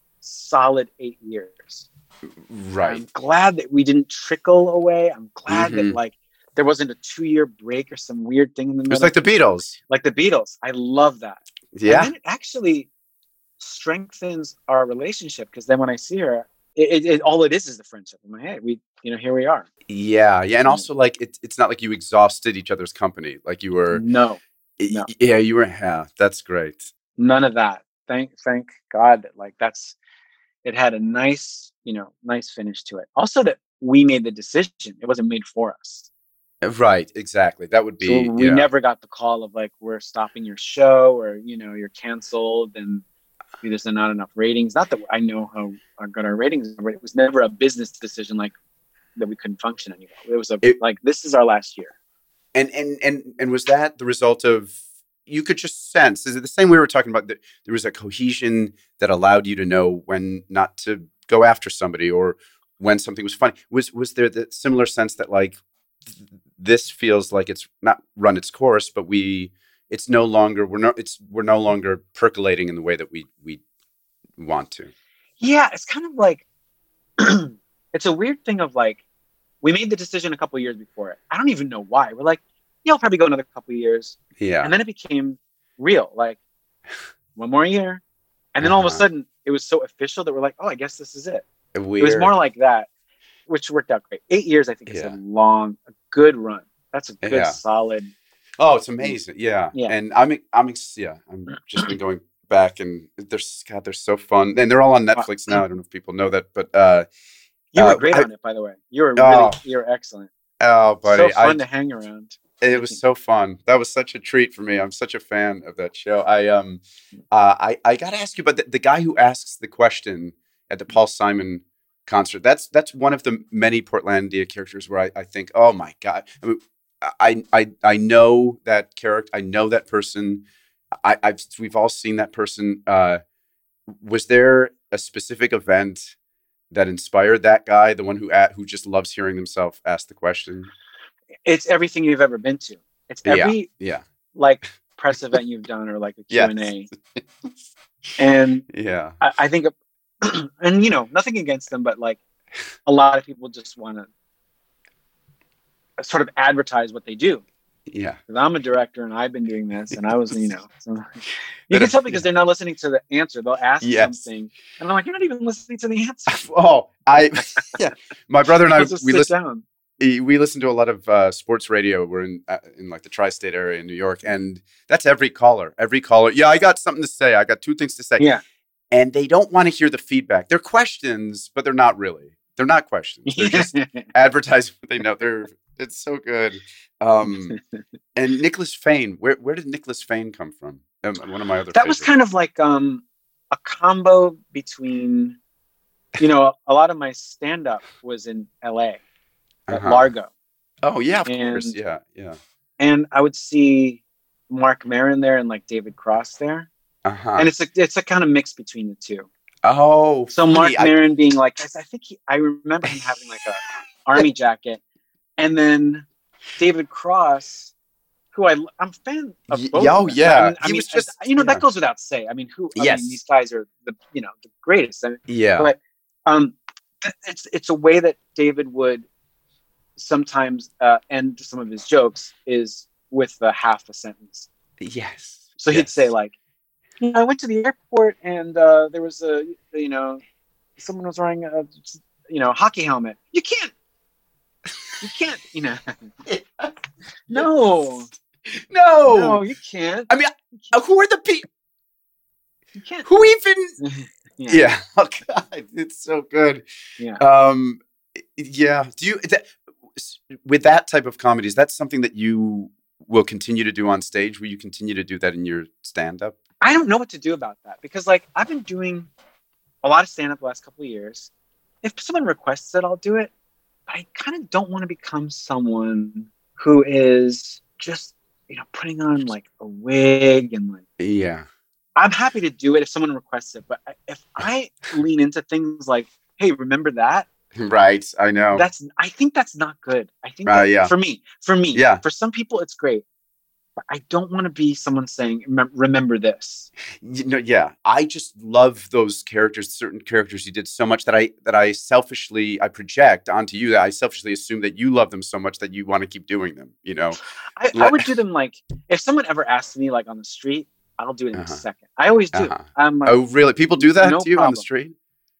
solid eight years. Right. I'm glad that we didn't trickle away. I'm glad Mhm. that like there wasn't a two-year break or some weird thing in the It middle. was like the Beatles. like the Beatles. I love that. Yeah. And then it actually strengthens our relationship because then when I see her, it, it all it is is the friendship. I'm like, hey, we, you know, here we are. Yeah, yeah, and also like it's it's not like you exhausted each other's company. Like you were, No, no, yeah, you were. Yeah, that's great. none of that. Thank, thank God that like that's, it had a nice, you know, nice finish to it. Also that we made the decision. It wasn't made for us. Right, exactly. That would be. So we yeah. never got the call of like, we're stopping your show, or, you know, you're canceled and there's not enough ratings. Not that I know how, how good our ratings are, but it was never a business decision like that we couldn't function anymore. It was a, It- like, this is our last year. And and and and was that the result of, you could just sense, is it the same we were talking about, that there was a cohesion that allowed you to know when not to go after somebody or when something was funny? Was was there the similar sense that like th- this feels like it's not run its course, but we it's no longer we're no it's we're no longer percolating in the way that we we want to. Yeah, it's kind of like, it's a weird thing of like, we made the decision a couple of years before it. I don't even know why. We're like, yeah, I'll probably go another couple of years. Yeah. And then it became real, like one more year. And then all of a Uh-huh. sudden it was so official that we're like, oh, I guess this is it. Weird. It was more like that, which worked out great. Eight years, I think, is Yeah. a long, a good run. That's a good, Yeah. solid. Oh, it's amazing. Yeah. Yeah. And I'm I'm ex- yeah, I'm just been going back, and they're God, they're so fun. And they're all on Netflix now. I don't know if people know that, but uh You were Uh, great I- on it, by the way. You were Oh. really, you were excellent. oh buddy, So fun I to hang around. it was so fun. That was such a treat for me. I'm such a fan of that show. I um uh I I got to ask you about the, the guy who asks the question at the Paul Simon concert. That's that's one of the many Portlandia characters where I, I think, oh my God. I mean, I I I know that character. I know that person. I I've we've all seen that person. Uh, was there a specific event that inspired that guy, the one who at, who just loves hearing himself ask the question? It's everything you've ever been to. It's every Yeah, like press event you've done or like a Q yes, and A. And yeah, I, I think, and you know, nothing against them, but like a lot of people just want to sort of advertise what they do. yeah. Because I'm a director and I've been doing this, and I was, you know, so you But can if- tell because they're not listening to the answer. They'll ask Yes. something, and I'm like, you're not even listening to the answer. Oh, I yeah. My brother and I Let's just we sit listen. down. We listen to a lot of uh, sports radio. We're in uh, in like the tri-state area in New York, and that's every caller. Every caller. Yeah, I got something to say. I got two things to say. Yeah. And they don't want to hear the feedback. They're questions, but they're not really. They're not questions. They're just advertising what they know. They're it's so good. Um, and Nicholas Fane. Where where did Nicholas Fane come from? Um, one of my other. That was kind of like um, a combo between, you know, a lot of my stand-up was in L A at Uh-huh. Largo, Oh yeah, of and- course. Yeah, yeah. and I would see Mark Maron there and like David Cross there, Uh huh. and it's a it's a kind of mix between the two. Oh, So Mark funny. I- Maron being like, I think he, I remember him having like a army jacket, and then David Cross, who I I'm a fan of Y- both. oh, of them. yeah. I mean, I He mean, was just- you know yeah. that goes without saying. I mean, who? I Yes. mean, these guys are the you know the greatest. I mean, yeah. but um, it's it's a way that David would sometimes uh, end some of his jokes is with a half a sentence. Yes. So he'd Yes. say like, you know, I went to the airport and uh, there was a, you know, someone was wearing a, you know, hockey helmet. You can't, you can't, you know, no, No. no, you can't. I mean, uh, who are the people? You can't. Who even? yeah. Yeah. Oh God, it's so good. Yeah. Um. Yeah. Do you that, with that type of comedy? Is that something that you will continue to do on stage? Will you continue to do that in your stand-up? I don't know what to do about that because like I've been doing a lot of stand-up the last couple of years. If someone requests it, I'll do it. But I kind of don't want to become someone who is just, you know, putting on like a wig and like, Yeah. I'm happy to do it if someone requests it. But I- if I lean into things like, hey, remember that? Right. I know. That's, I think that's not good. I think Uh, that, yeah. for me, for me, Yeah. for some people it's great. But I don't want to be someone saying, "Remem- remember this." You know, yeah, I just love those characters, certain characters you did so much that I that I selfishly I project onto you, that I selfishly assume that you love them so much that you want to keep doing them. You know, I, I would do them like, if someone ever asks me like on the street, I'll do it in Uh-huh. a second. I always do. Uh-huh. I'm like, Oh, really? People do that No to you on the problem. street?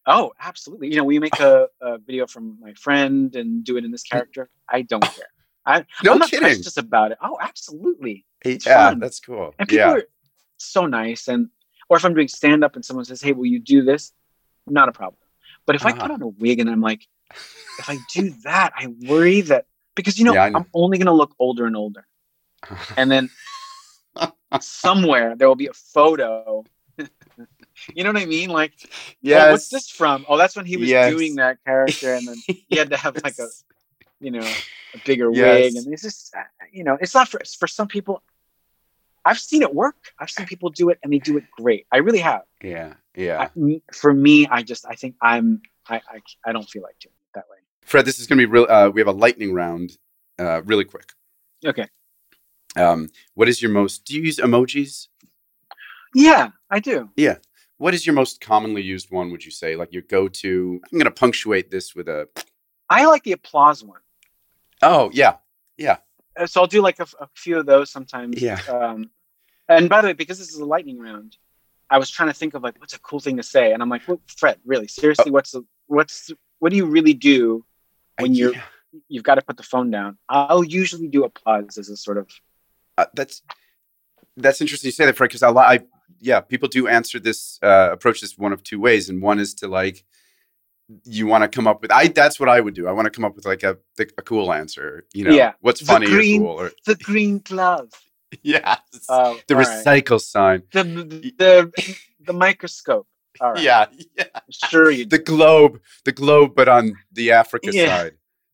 Oh, absolutely. You know, we make a, a video from my friend and do it in this character. I don't care. I, No I'm not kidding. precious about it. Oh, absolutely. It's Yeah, fun. that's cool. And people Yeah. are so nice. And or if I'm doing stand up and someone says, "Hey, will you do this?" Not a problem. But if I Uh-huh. put on a wig and I'm like, if I do that, I worry that because you know, Yeah, I know. I'm only going to look older and older. And then somewhere there will be a photo. You know what I mean? Like, Yes. oh, what's this from? Oh, that's when he was Yes. doing that character, and then he had to have like a, you know, a bigger Yes. wig, and it's just, uh, you know, it's not for for some people. I've seen it work. I've seen people do it, and they do it great. I really have. Yeah. Yeah. I, m- for me, I just, I think I'm, I, I, I don't feel like doing it that way. Fred, this is going to be real. Uh, we have a lightning round, uh, really quick. Okay. Um, what is your most? Do you use emojis? Yeah, I do. Yeah. What is your most commonly used one? Would you say, like your go-to? I'm going to punctuate this with a. I like the applause one. Oh yeah, yeah, Uh, So I'll do like a, f- a few of those sometimes. Yeah. Um, and by the way, because this is a lightning round, I was trying to think of like what's a cool thing to say, and I'm like, well, Fred, really, seriously, what's the, what's what do you really do when you're Yeah. you've got to put the phone down? I'll usually do applause as a sort of Uh, that's that's interesting you say that, Fred, because I, li- I yeah, people do answer this uh, approach this one of two ways, and one is to like you want to come up with I that's what I would do. I want to come up with like a a cool answer, you know, Yeah. what's The funny green- or cool or the green glove, yeah, Oh, the all right. recycle sign, the the the microscope. All right. yeah, yeah, Sure you the do. globe, the globe, but on the Africa Yeah. side.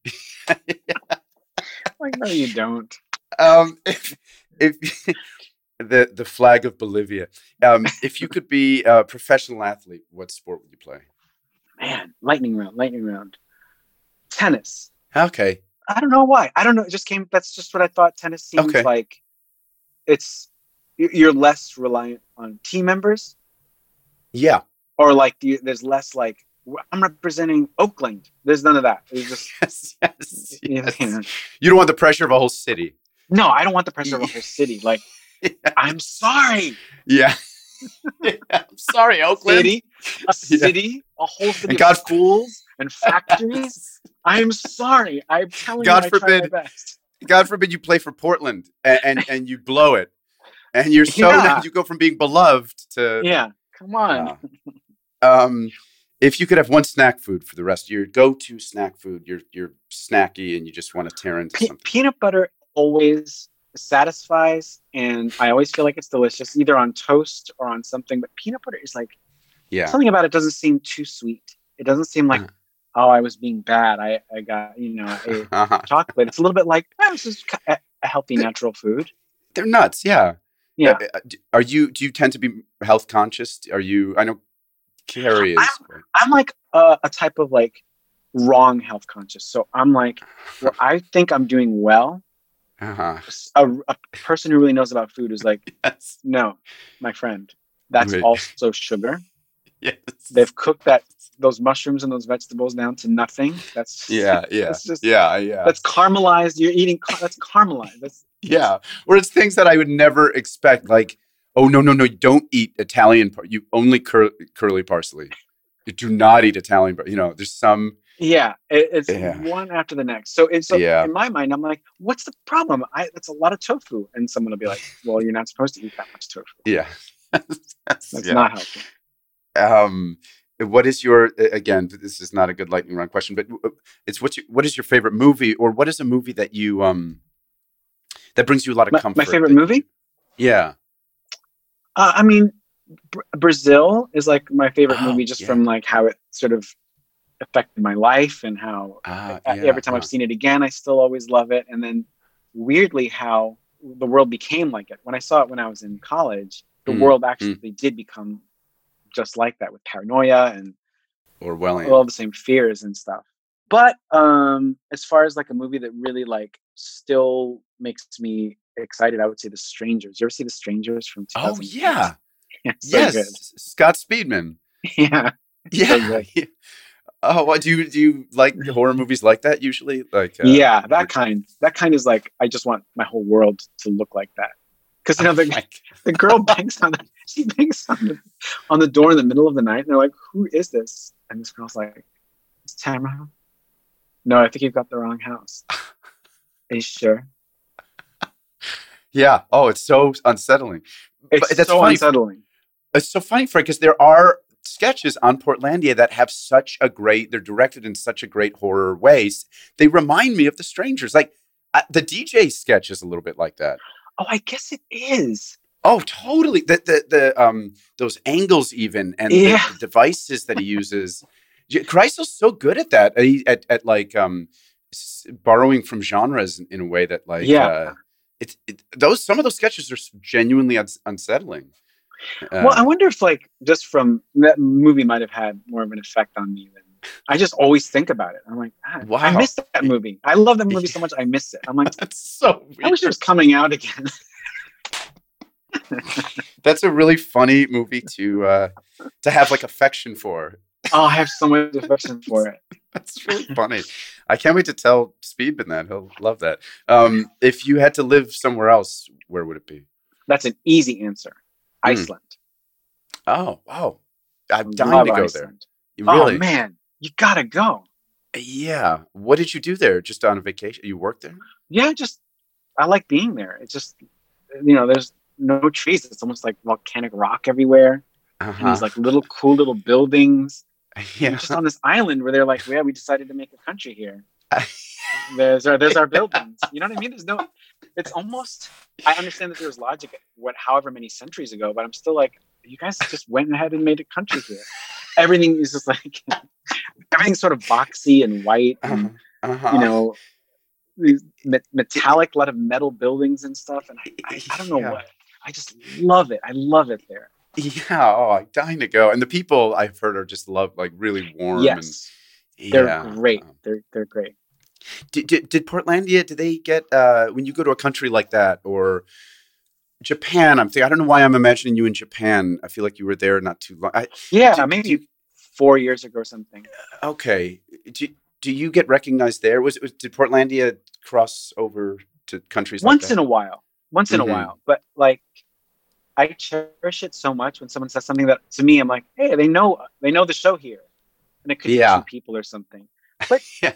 Like, no, you don't. Um, if, if the the flag of Bolivia. Um, if you could be a professional athlete, what sport would you play? Man, lightning round, lightning round. Tennis. Okay. I don't know why. I don't know. It just came. That's just what I thought. Tennis seems Okay. like it's you- you're less reliant on team members, Yeah. or like you, there's less like I'm representing Oakland. There's none of that. It's just Yes. Yes. you know, yes. You don't want the pressure of a whole city. no. I don't want the pressure of a whole city. Like I'm sorry, Yeah. I'm sorry, Oakland. city, a Yeah. city, a whole city And of God- schools and factories. I'm sorry. I'm telling God you, I tried forbid. my best. God forbid you play for Portland and and, and you blow it, and you're so Yeah. you go from being beloved to Yeah, come on. Uh, um. If you could have one snack food for the rest, your go-to snack food, you're you're snacky and you just want to tear into Pe- something. peanut butter always satisfies, and I always feel like it's delicious, either on toast or on something. But peanut butter is like Yeah. something about it doesn't seem too sweet. It doesn't seem like, Uh. oh, I was being bad. I, I got you know a Uh-huh. chocolate. It's a little bit like oh, this is a, a healthy natural food. They're nuts. Yeah. Yeah, Uh, uh, d- Are you? Do you tend to be health conscious? Are you? I know Carrie is. but- I'm like a, a type of like wrong health conscious. So I'm like, well, I think I'm doing well. Uh-huh. A, a person who really knows about food is like, Yes. no, my friend, that's Wait. also sugar. Yes. They've cooked that those mushrooms and those vegetables down to nothing. That's Yeah. Yeah. That's just- yeah. Yeah. that's caramelized. You're eating car- that's caramelized. That's Yeah. Or it's things that I would never expect. Like, oh no, no, no! You don't eat Italian. Par- you only cur- curly parsley. You do not eat Italian. Par- you know, there's some. yeah. It, it's Yeah. one after the next. So it's so Yeah. in my mind, I'm like, what's the problem? I that's a lot of tofu, and someone will be like, well, you're not supposed to eat that much tofu. Yeah. That's yeah. not healthy. Um, what is your again? This is not a good lightning round question, but it's what's your, what is your favorite movie, or what is a movie that you um that brings you a lot of My, comfort? my favorite that- movie? Yeah. Uh, I mean, Br- Brazil is like my favorite Oh, movie just yeah. from like how it sort of affected my life and how Ah, uh, yeah, every time huh. I've seen it again, I still always love it. And then weirdly, how the world became like it. When I saw it when I was in college, the Mm, world actually did become just like that with paranoia and Orwellian. all the same fears and stuff. But um, as far as like a movie that really like still makes me excited, I would say The Strangers. You ever see The Strangers from two oh thousand? yeah. Yeah, so yes. good. Scott Speedman. Yeah. Yeah. good. yeah. Oh, what, do you do you like horror movies like that usually? Like uh, Yeah, that kind. That kind is like I just want my whole world to look like that. Because you know the like, the girl bangs on the she bangs on the on the door in the middle of the night. And they're like, who is this? And this girl's like, it's Tamara. No, I think you've got the wrong house. Are you sure? Yeah. Oh, it's so unsettling. It's But that's so funny. unsettling. It's so funny, Frank, because there are sketches on Portlandia that have such a great, they're directed in such a great horror ways. They remind me of The Strangers. Like uh, the D J sketch is a little bit like that. Oh, I guess it is. Oh, totally. The the the um those angles even and Yeah. the, the devices that he uses. J- Kreisel's so good at that. At, at, at like um s- borrowing from genres in, in a way that like Yeah. uh, it's it, those some of those sketches are s- genuinely uns- unsettling. Uh, Well, I wonder if like just from that movie might have had more of an effect on me than I just always think about it. I'm like, God, Wow. I missed that movie. I love that movie so much. I miss it. I'm like, that's so weird. I wish it was coming out again. That's a really funny movie to uh, to have like affection for. Oh, I have so much affection for it. That's really funny. I can't wait to tell Speedman that. He'll love that. Um, if you had to live somewhere else, where would it be? That's an easy answer. Hmm. Iceland. Oh, wow. I'm I dying love to go Iceland. there. Really? Oh man, you gotta go. Yeah. What did you do there? Just on a vacation? You worked there? Yeah, just I like being there. It's just you know, there's no trees. It's almost like volcanic rock everywhere. And Uh-huh. these like little cool little buildings. Yeah. You're just on this island where they're like, yeah, we decided to make a country here. There's our there's our buildings. You know what I mean? There's no. It's almost. I understand that there's logic. What, however many centuries ago, but I'm still like, you guys just went ahead and made a country here. Everything is just like, everything's sort of boxy and white, and Uh-huh. you know, these me- metallic, a lot of metal buildings and stuff. And I, I, I don't know Yeah. what. I just love it. I love it there. Yeah. Oh, I'm dying to go. And the people I've heard are just love, like really warm. Yes, And, they're yeah. great. Um, They're they're great. Did, did, did Portlandia, did they get, uh, when you go to a country like that or Japan, I'm thinking, I don't know why I'm imagining you in Japan. I feel like you were there not too long. I, Yeah, do- maybe do you- four years ago or something. okay. Do, do you get recognized there? Was, was Did Portlandia cross over to countries like Once that? in a while. Once in Mhm. a while. But like I cherish it so much when someone says something that to me I'm like, hey, they know they know the show here. And it could Yeah. be two people or something. Yeah.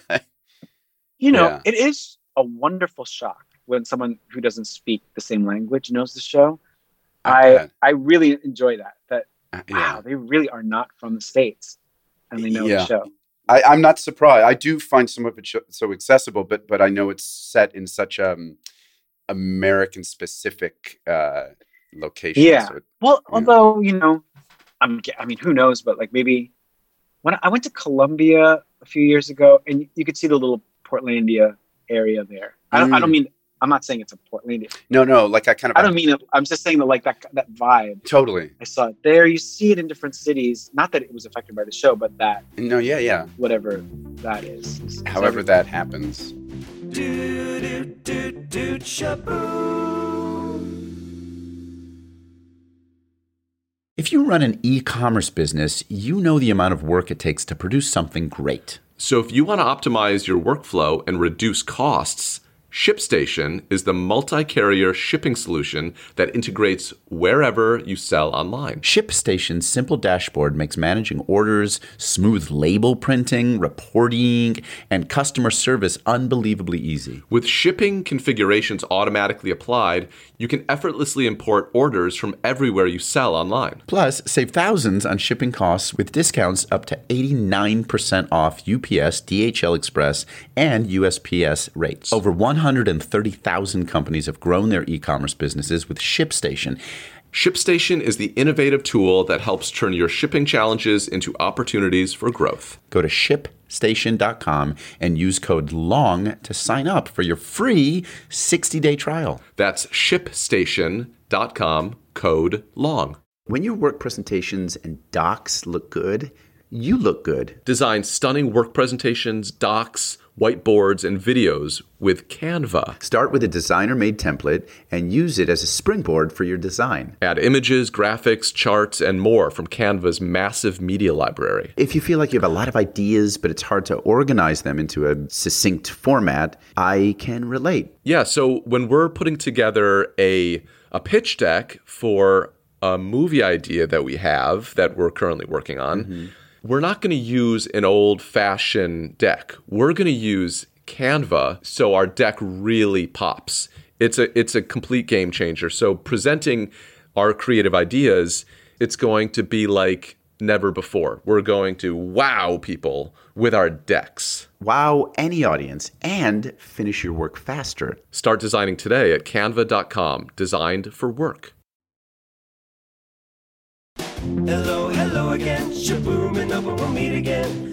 You know, Yeah. it is a wonderful shock when someone who doesn't speak the same language knows the show. I bet. I really enjoy that. That Uh, wow, they really are not from the States and they know Yeah. the show. I, I'm not surprised. I do find some of it sh- so accessible, but but I know it's set in such um American specific uh, location. Yeah. So it- Well, Yeah. although, you know, I'm, I mean, who knows, but like maybe when I went to Colombia a few years ago and you, you could see the little Portlandia area there. I don't, I don't Mm. mean, I'm not saying it's a Portlandia. no, no, like I kind of I don't mean it. I'm just saying that like that, that vibe. totally. I saw it there. You see it in different cities. Not that it was affected by the show, but that, No, yeah, yeah. whatever that is. is- is However everything. that happens. Do do do do shaboo. If you run an e-commerce business, you know the amount of work it takes to produce something great. So if you want to optimize your workflow and reduce costs, ShipStation is the multi-carrier shipping solution that integrates wherever you sell online. ShipStation's simple dashboard makes managing orders, smooth label printing, reporting, and customer service unbelievably easy. With shipping configurations automatically applied, you can effortlessly import orders from everywhere you sell online. Plus, save thousands on shipping costs with discounts up to eighty-nine percent off U P S, D H L Express, and U S P S rates. Over one hundred thirty thousand companies have grown their e-commerce businesses with ShipStation. ShipStation is the innovative tool that helps turn your shipping challenges into opportunities for growth. Go to ship station dot com and use code LONG to sign up for your free sixty-day trial. That's ship station dot com, code LONG. When your work presentations and docs look good, you look good. Design stunning work presentations, docs, whiteboards, and videos with Canva. Start with a designer-made template and use it as a springboard for your design. Add images, graphics, charts, and more from Canva's massive media library. If you feel like you have a lot of ideas, but it's hard to organize them into a succinct format, I can relate. Yeah, so when we're putting together a, a pitch deck for a movie idea that we have that we're currently working on, mm-hmm. we're not going to use an old-fashioned deck. We're going to use Canva so our deck really pops. It's a it's a complete game changer. So presenting our creative ideas, it's going to be like never before. We're going to wow people with our decks. Wow any audience and finish your work faster. Start designing today at canva dot com. Designed for work. Hello, hello again. Shaboom, and over we'll meet again.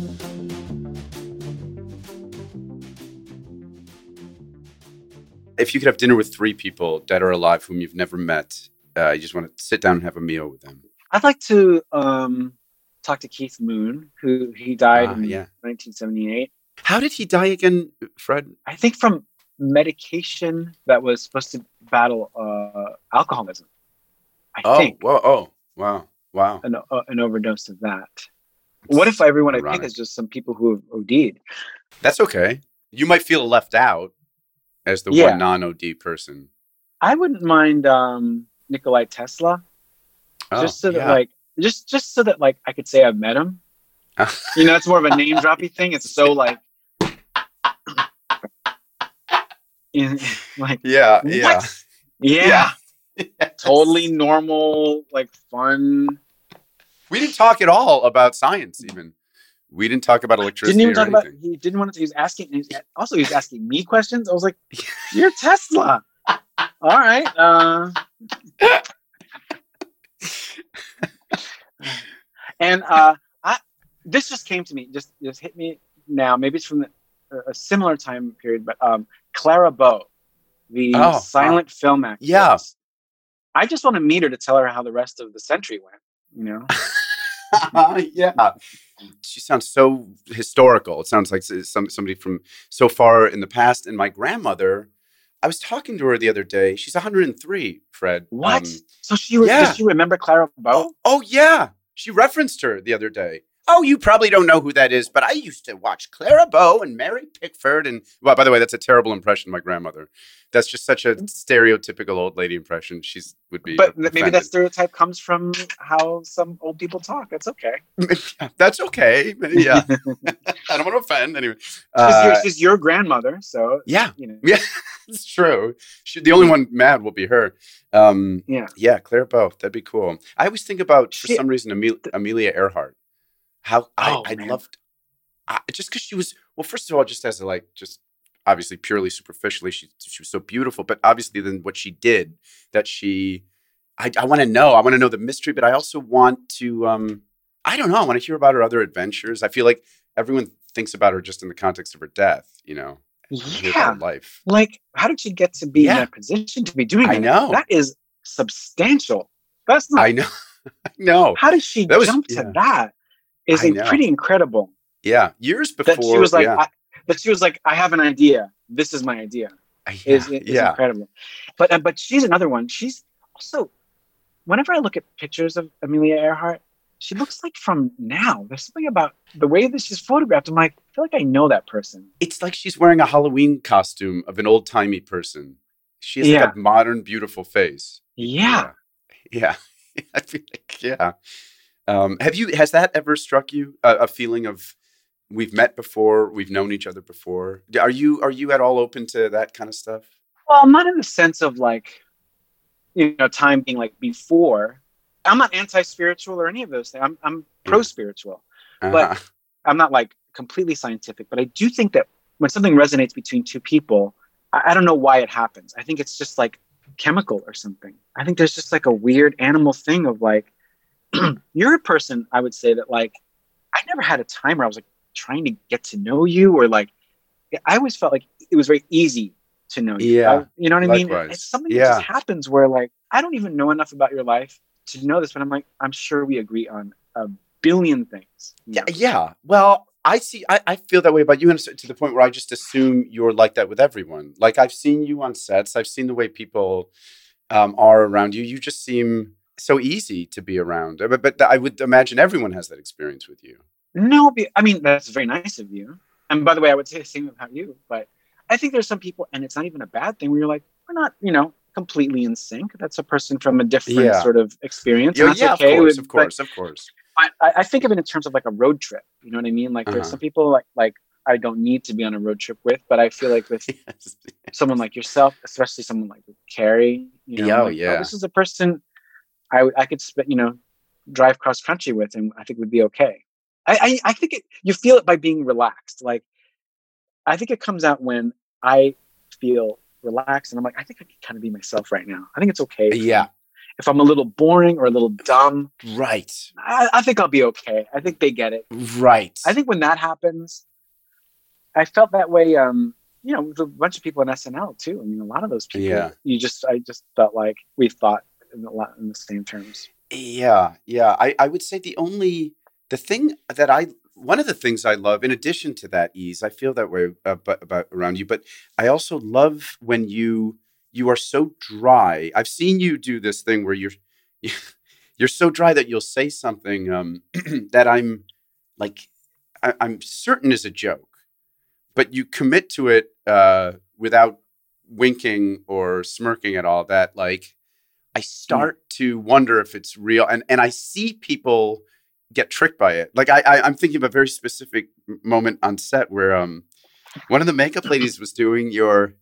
If you could have dinner with three people, dead or alive, whom you've never met, uh, you just want to sit down and have a meal with them. I'd like to um, talk to Keith Moon, who he died Ah, in yeah. nineteen seventy-eight. How did he die again, Fred? I think from medication that was supposed to battle uh, alcoholism. I Oh, think whoa, oh, wow, wow. an, uh, an overdose of that. What if everyone I ironic. pick is just some people who have OD'd? That's okay. You might feel left out as the Yeah. one non-O D person. I wouldn't mind um, Nikolai Tesla, Oh, just so that yeah. like, just just so that like I could say I've met him. You know, it's more of a name droppy thing. It's so like, in, like yeah, what? yeah. Yeah, Yeah. totally normal, like fun. We didn't talk at all about science, even. We didn't talk about electricity Didn't even or talk about. anything. He didn't want to. He was asking. He was, also, he was asking me questions. I was like, "You're Tesla." All right. Uh, and uh, I, this just came to me. Just just hit me now. Maybe it's from the, a similar time period, but um, Clara Bow, the Oh, silent film actress. Yeah. I just want to meet her to tell her how the rest of the century went. You know. Yeah. She sounds so historical. It sounds like some somebody from so far in the past. And my grandmother, I was talking to her the other day. She's one hundred three, Fred. What? Um, so she was. yeah. Does she remember Clara Bow? oh, oh, yeah. She referenced her the other day. Oh, you probably don't know who that is, but I used to watch Clara Bow and Mary Pickford. And, well, by the way, that's a terrible impression of my grandmother. That's just such a stereotypical old lady impression. She's would be But maybe offended. that stereotype comes from how some old people talk. That's okay. That's okay. Yeah. I don't want to offend anyway. She's, Uh, your, she's your grandmother, so yeah. you know. Yeah, it's true. She, the only one mad will be her. Um, Yeah. yeah, Claire Bow. That'd be cool. I always think about, for She- some reason, Emil- Amelia Earhart. How I, Oh, I man. loved, I, just because she was, well, first of all, just as a, like, just obviously purely superficially, she she was so beautiful. But obviously, then what she did, that she, I, I want to know. I want to know the mystery, but I also want to, um, I don't know. I want to hear about her other adventures. I feel like everyone thinks about her just in the context of her death, you know, hear about Yeah. her life. Like, how did she get to be Yeah. in that position to be doing I that? know. That is substantial. That's not. I know. I know. How did she That was- jump to yeah. that? Is I in- know. pretty incredible. Yeah. Years before. That she was like, yeah. I, that she was like, I have an idea. This is my idea. yeah. Is, is yeah. incredible. But uh, but she's another one. She's also, whenever I look at pictures of Amelia Earhart, she looks like from now. There's something about the way that she's photographed. I'm like, I feel like I know that person. It's like she's wearing a Halloween costume of an old timey person. She has Yeah. like a modern, beautiful face. Yeah. Yeah. Yeah. I feel like, yeah. Um, have you, has that ever struck you? A, a feeling of, we've met before, we've known each other before. Are you, are you at all open to that kind of stuff? Well, not in the sense of like, you know, time being like before. I'm not anti-spiritual or any of those things. I'm I'm pro-spiritual. But- Uh-huh. I'm not like completely scientific, but I do think that when something resonates between two people, I, I don't know why it happens. I think it's just like chemical or something. I think there's just like a weird animal thing of like, you're a person, I would say that like, I never had a time where I was like trying to get to know you or like, I always felt like it was very easy to know you. Yeah, I- you know what I mean? likewise. It's something Yeah. that just happens where like, I don't even know enough about your life to know this, but I'm like, I'm sure we agree on a billion things. you Yeah, know? yeah. Well, I see. I, I feel that way about you, and to the point where I just assume you're like that with everyone. Like I've seen you on sets. I've seen the way people um, are around you. You just seem so easy to be around. But, but I would imagine everyone has that experience with you. No, be- I mean, that's very nice of you. And by the way, I would say the same about you. But I think there's some people, and it's not even a bad thing, where you're like, we're not, you know, completely in sync. That's a person from a different Yeah. sort of experience. Yeah, And that's yeah, okay. of course, with- of course, of course. I, I I think of it in terms of like a road trip. You know what I mean? Like there's Uh-huh. some people like like I don't need to be on a road trip with, but I feel like with Yes. someone like yourself, especially someone like Carrie, you know, Yeah, oh, like, yeah. this is a person I would- I could spend, you know, drive cross country with, and I think would be okay. I I, I think it, you feel it by being relaxed. Like I think it comes out when I feel relaxed, and I'm like, I think I can kind of be myself right now. I think it's okay. if Yeah. I'm- If I'm a little boring or a little dumb, Right. I, I think I'll be okay. I think they get it. Right. I think when that happens, I felt that way. Um, you know, with a bunch of people in S N L too. I mean, a lot of those people. Yeah. You just, I just felt like we thought in a lot in the same terms. Yeah, yeah. I, I would say the only the thing that I one of the things I love, in addition to that ease, I feel that way about, about around you, but I also love when you you are so dry. I've seen you do this thing where you're you're so dry that you'll say something um, that I'm like I, I'm certain is a joke, but you commit to it uh, without winking or smirking at all. That like. I start to wonder if it's real, and and I see people get tricked by it. Like I, I I'm thinking of a very specific m- moment on set where um one of the makeup ladies was doing your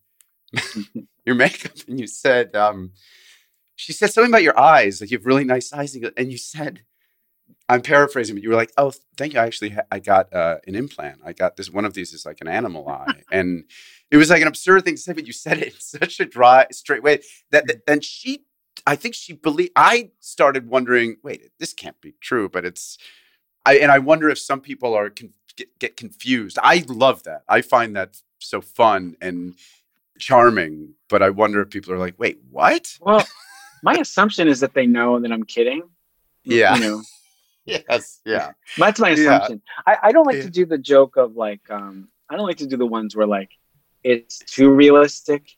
your makeup, and you said um she said something about your eyes, like you have really nice eyes, and you- and you said, I'm paraphrasing, but you were like, oh, thank you. I actually ha- I got uh, an implant. I got this. One of these is like an animal eye, and it was like an absurd thing to say, but you said it in such a dry, straight way that, that then she. I think she believed. I started wondering, wait, this can't be true, but it's. I and I wonder if some people are con- get, get confused. I love that. I find that so fun and charming. But I wonder if people are like, wait, what? Well, my assumption is that they know that I'm kidding. Yeah. You know, Yes. Yeah. that's my Yeah. assumption. I, I don't like Yeah. to do the joke of like, um, I don't like to do the ones where like it's too realistic.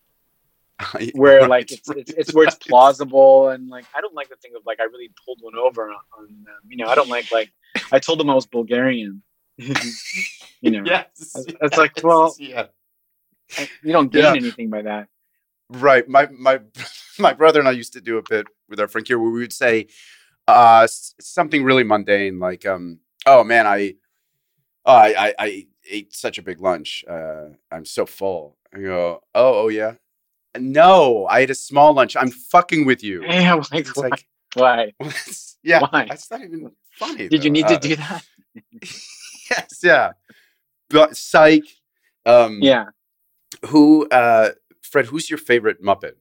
Where Right, like it's, right, it's it's where it's right. plausible, and like I don't like the thing of like I really pulled one over on, on them. You know, I don't like like I told them I was Bulgarian. you know, Yes. It's- it's like, well- yeah. I- you don't gain Yeah. anything by that. Right. My my my brother and I used to do a bit with our friend here where we would say uh s- something really mundane like um oh man I oh, I, I I ate such a big lunch. Uh I'm so full. I go, oh oh yeah. No, I ate a small lunch. I'm fucking with you. Yeah, like, It's why? like why? yeah, Why? it's not even funny. Did you though. need Uh, to do that? Yes, yeah. But psych. Um Yeah. who uh Fred, who's your favorite Muppet?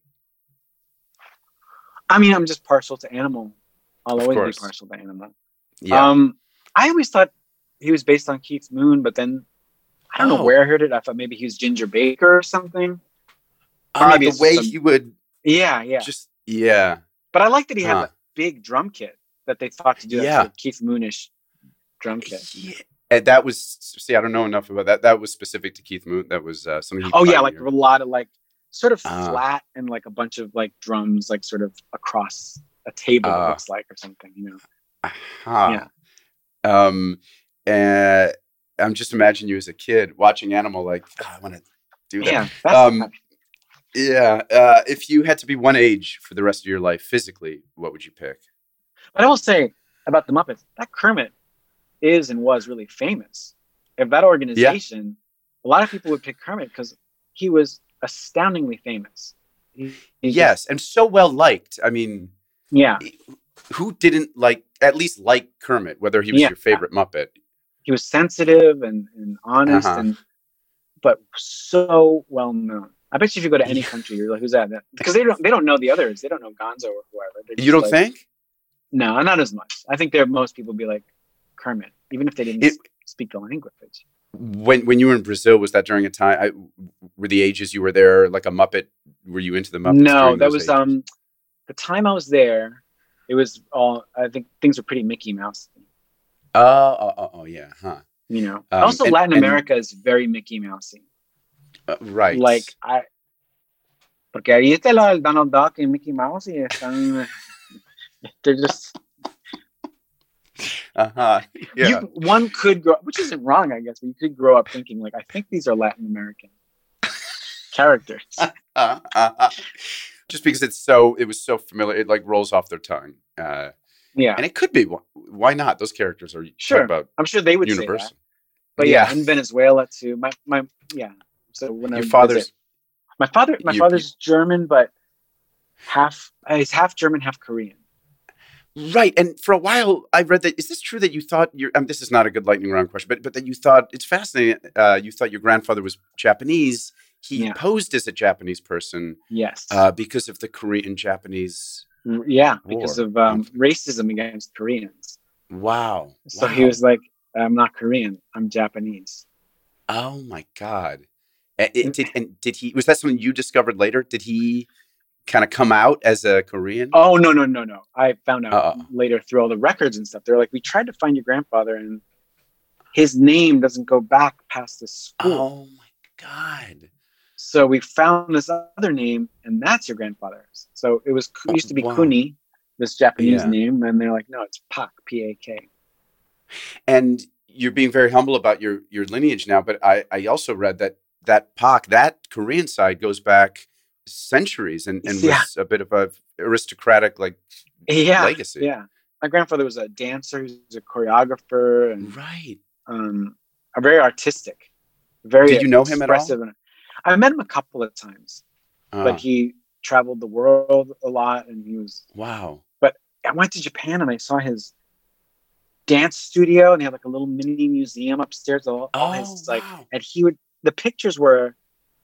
I mean, I'm just partial to Animal. I'll Of always course. be partial to Animal. Yeah. Um, I always thought he was based on Keith Moon, but then I don't Oh. know where I heard it. I thought maybe he was Ginger Baker or something. I maybe mean, it's the way some- he would Yeah, yeah. just yeah. But I like that he had Huh. that big drum kit that they thought to do that Yeah. sort of Keith Moonish drum kit. Yeah. And that was see, I don't know enough about that. That was specific to Keith Moon. That was uh, something. He Oh yeah, like a pioneered. lot of like sort of Ah. flat and like a bunch of like drums like sort of across a table it Ah. looks like or something, you know. Aha. Um, and I'm just imagining you as a kid watching Animal, like "Ah, I want to do that. Yeah, that's Um, Yeah. Uh, if you had to be one age for the rest of your life physically, what would you pick? But I will say about the Muppets, that Kermit is and was really famous. If that organization, a lot of people would pick Kermit because he was astoundingly famous. He, he Yes, just- and so well liked. I mean, yeah. who didn't like at least like Kermit, whether he was Yeah. your favorite Muppet? He was sensitive and, and honest, Uh-huh. and but so well known. I bet you if you go to any country, you're like, who's that? That- Because they don't they don't know the others. They don't know Gonzo or whoever. They're You just don't like- think? No, not as much. I think there most people be like Kermit, even if they didn't It- s- speak the language. When when you were in Brazil, was that during a time? I, were the ages you were there like a Muppet? Were you into the Muppets? No, during that those was ages? um the time I was there. It was all. I think things were pretty Mickey Mouse. Oh, oh, oh, oh, yeah, huh? You know. Um, also, and- Latin and- America is very Mickey Mousey. Uh, right. Like I, porque ahí está el Donald Duck and Mickey Mouse y están. They're just. uh huh. Yeah. You, one could grow, which isn't wrong, I guess, but you could grow up thinking like, I think these are Latin American characters. Uh, uh, uh. just because it's so it was so familiar. It like rolls off their tongue. Uh, Yeah, and it could be. Why not? Those characters are sure. talk about I'm sure they would say universal. that. But yeah, Yeah. in Venezuela too. My my yeah. So when I Your visit- father's my father my you- father's German, but half uh, he's half German, half Korean. right. And for a while, I read that. Is this true that you thought your? Um, this is not a good lightning round question, but but that you thought it's fascinating. Uh, you thought your grandfather was Japanese. He Yeah. posed as a Japanese person Yes. uh, because of the Korean Japanese. R- yeah, because war. of um, racism against Koreans. Wow. So wow. he was like, "I'm not Korean. I'm Japanese." Oh my God. And, it, did, and did he, was that something you discovered later? Did he kind of come out as a Korean? Oh no no no no! I found out Uh-oh. later through all the records and stuff. They're like, "We tried to find your grandfather, and his name doesn't go back past the school." Oh my God. So we found this other name, and that's your grandfather's. So it was it used to be Wow. Kuni, this Japanese Yeah. name, and they're like, "No, it's Pak, P A K." And you're being very humble about your, your lineage now, but I, I also read that that Pak, that Korean side goes back centuries and, and Yeah. was a bit of a aristocratic like Yeah, legacy. yeah. My grandfather was a dancer. He was a choreographer, and Right. um, a very artistic, very Did you know him at all? expressive. And I met him a couple of times, Uh, but he traveled the world a lot, and he was. wow. I went to Japan and I saw his dance studio, and he had like a little mini museum upstairs. All, all Oh, his like, wow. and he would. The pictures were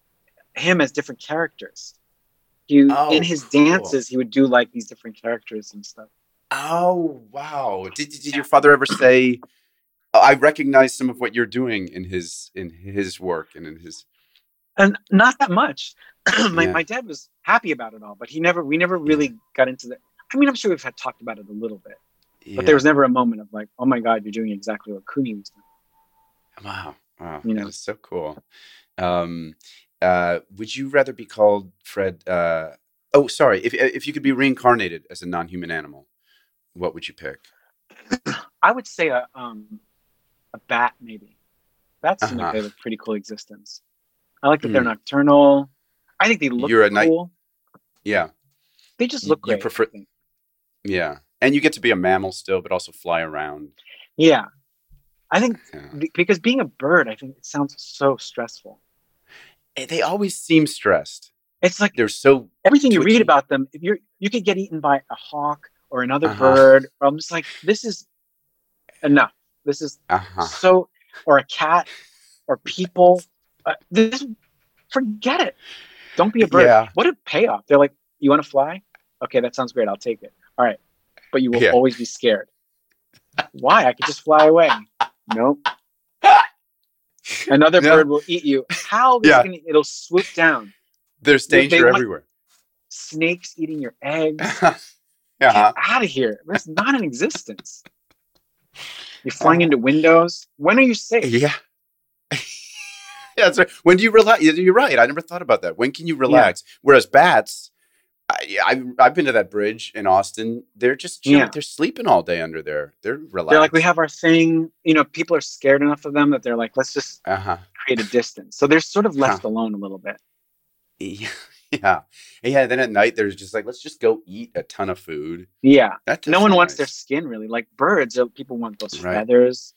him as different characters. He Oh, in his cool. dances, he would do like these different characters and stuff. Oh, wow. Did, did your father ever say, I recognize some of what you're doing in his in his work and in his And not that much. my Yeah. my dad was happy about it all, but he never we never really got into the. I mean, I'm sure we've had talked about it a little bit, yeah. but there was never a moment of like, oh my God, you're doing exactly what Kuni was doing. Wow. Wow. You know. That is so cool. Um uh would you rather be called Fred uh oh sorry, if if you could be reincarnated as a non-human animal, what would you pick? I would say a um a bat maybe. Bats seem like Uh-huh. they have a pretty cool existence. I like that they're Hmm. nocturnal. I think they look You're a night- cool. Yeah. They just You- look you great. prefer- I think. Yeah. And you get to be a mammal still, but also fly around. Yeah, I think Yeah. be- because being a bird, I think it sounds so stressful. Eh, They always seem stressed. It's like They're so everything you twitchy. read about them. If you're you could get eaten by a hawk or another Uh-huh. bird. Or I'm just like, this is enough. This is uh-huh. so, or a cat, or people. Uh, this, forget it. Don't be a bird. Yeah. What a payoff! They're like, you want to fly? Okay, that sounds great. I'll take it. All right, but you will Yeah. always be scared. Why? I could just fly away. Nope. Another Yeah. bird will eat you. How? Is Yeah. it gonna, it'll swoop down. There's They- they danger want- everywhere. Snakes eating your eggs. yeah. Get out of here. It's not in existence. You're flying into windows. When are you safe? Yeah. yeah, that's right. When do you relax? You're right. I never thought about that. When can you relax? Whereas bats, I, I, I've been to that bridge in Austin. They're just chilling. Yeah. They're sleeping all day under there. They're relaxed. They're like, we have our thing. You know, people are scared enough of them that they're like, let's just Uh-huh. create a distance. So they're sort of left Huh. alone a little bit. Yeah. Yeah. Yeah. Then at night, there's just like, let's just go eat a ton of food. Yeah. That does No one sound wants their nice. skin really. Like birds, uh, people want those Right. feathers.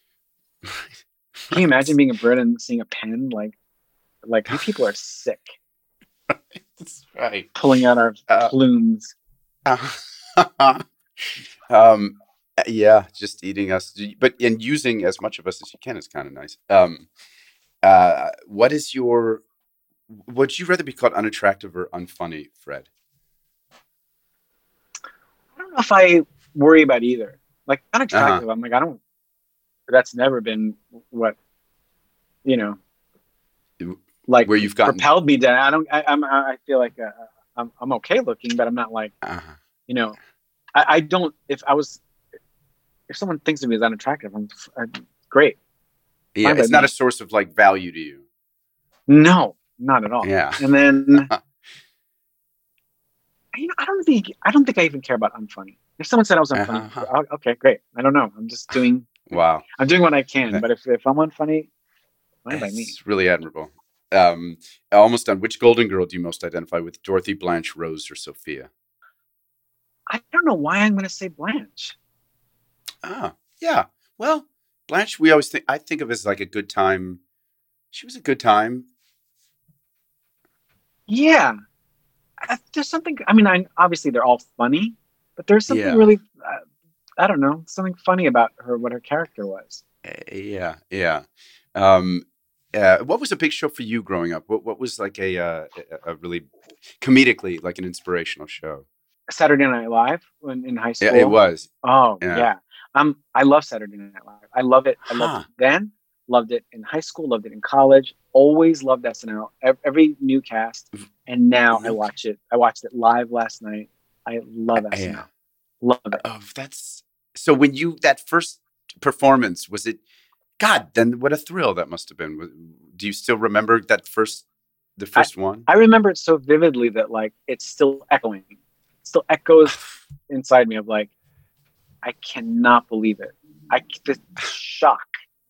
Can you imagine being a bird and seeing a pen? Like, like you people are sick. That's right. Pulling out our Uh, plumes. um, yeah, just eating us, but and using as much of us as you can is kind of nice. Um, uh, what is your? Would you rather be called unattractive or unfunny, Fred? I don't know if I worry about either. Like Uh-huh. unattractive, I'm like, I don't. That's never been what, you know, like Where you've gotten- propelled me down. I don't. I, I'm. I feel like uh, I'm. I'm okay looking, but I'm not like Uh, you know. I, I don't. If I was, if someone thinks of me as unattractive, I'm, I'm great. yeah, Fine by it's not me. a source of like value to you. No, not at all. Yeah. And then, you know, I don't think. I don't think I even care about unfunny. If someone said I was unfunny, Uh-huh. oh, okay, great. I don't know. I'm just doing. Wow, I'm doing what I can. Yeah. But if if I'm unfunny, fine by me. it's really admirable. Um, almost done. Which Golden Girl do you most identify with? Dorothy, Blanche, Rose, or Sophia? I don't know why I'm going to say Blanche. Ah, yeah. Well, Blanche, we always think I think of as like a good time. She was a good time. Yeah. I, there's something, I mean, I, obviously they're all funny, but there's something Yeah. really, uh, I don't know, something funny about her, what her character was. Uh, yeah, yeah. Um, uh, what was a big show for you growing up? What what was like a uh, a a really comedically like an inspirational show? Saturday Night Live when in high Yeah, it school. was. Oh, Yeah. yeah. Um, I love Saturday Night Live. I love it. I loved Huh. it then, loved it in high school, loved it in college, always loved S N L. Ev- Every new cast. And now I New- watch it. I watched it live last night. I love S N L. Yeah. Love it. Oh, that's so. When you that first performance was it? God, then what a thrill that must have been. Was- Do you still remember that first, the first one? I remember it so vividly that like it's still echoing. It still echoes inside me of like, I cannot believe it. I the shock.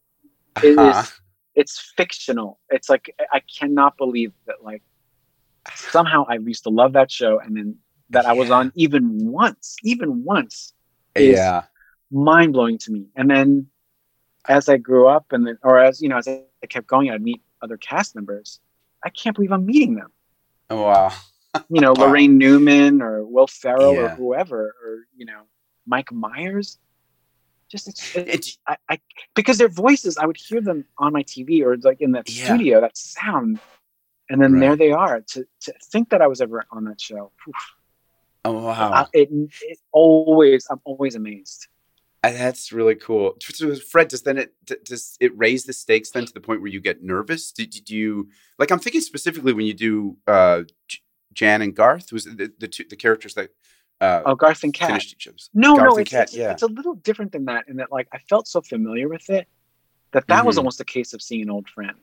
It Uh-huh. is it's fictional. It's like I cannot believe that like somehow I used to love that show and then that I was Yeah. on even once, even once is Yeah. mind blowing to me. And then as I grew up and then or as you know, as I kept going, I'd meet other cast members. I can't believe I'm meeting them. Oh, wow. You know, Wow. Lorraine Newman or Will Ferrell or Yeah. whoever, or you know, Mike Myers. Just it's, it's It's- I, I because their voices, I would hear them on my T V or like in that Yeah. studio, that sound, and then there Right. they are. To to think that I was ever on that show, oof, Oh, wow. I, it it always I'm always amazed. Uh, That's really cool. So, Fred, does then it d- does it raise the stakes then to the point where you get nervous? Do, do do you like? I'm thinking specifically when you do uh, J- Jan and Garth, was it the the, two, the characters that uh, Oh, Garth and Kat. finished each other's. No, Garth no, and it's Kat, it's, yeah. it's a little different than that in that like I felt so familiar with it that that was Mhm. almost a case of seeing an old friend.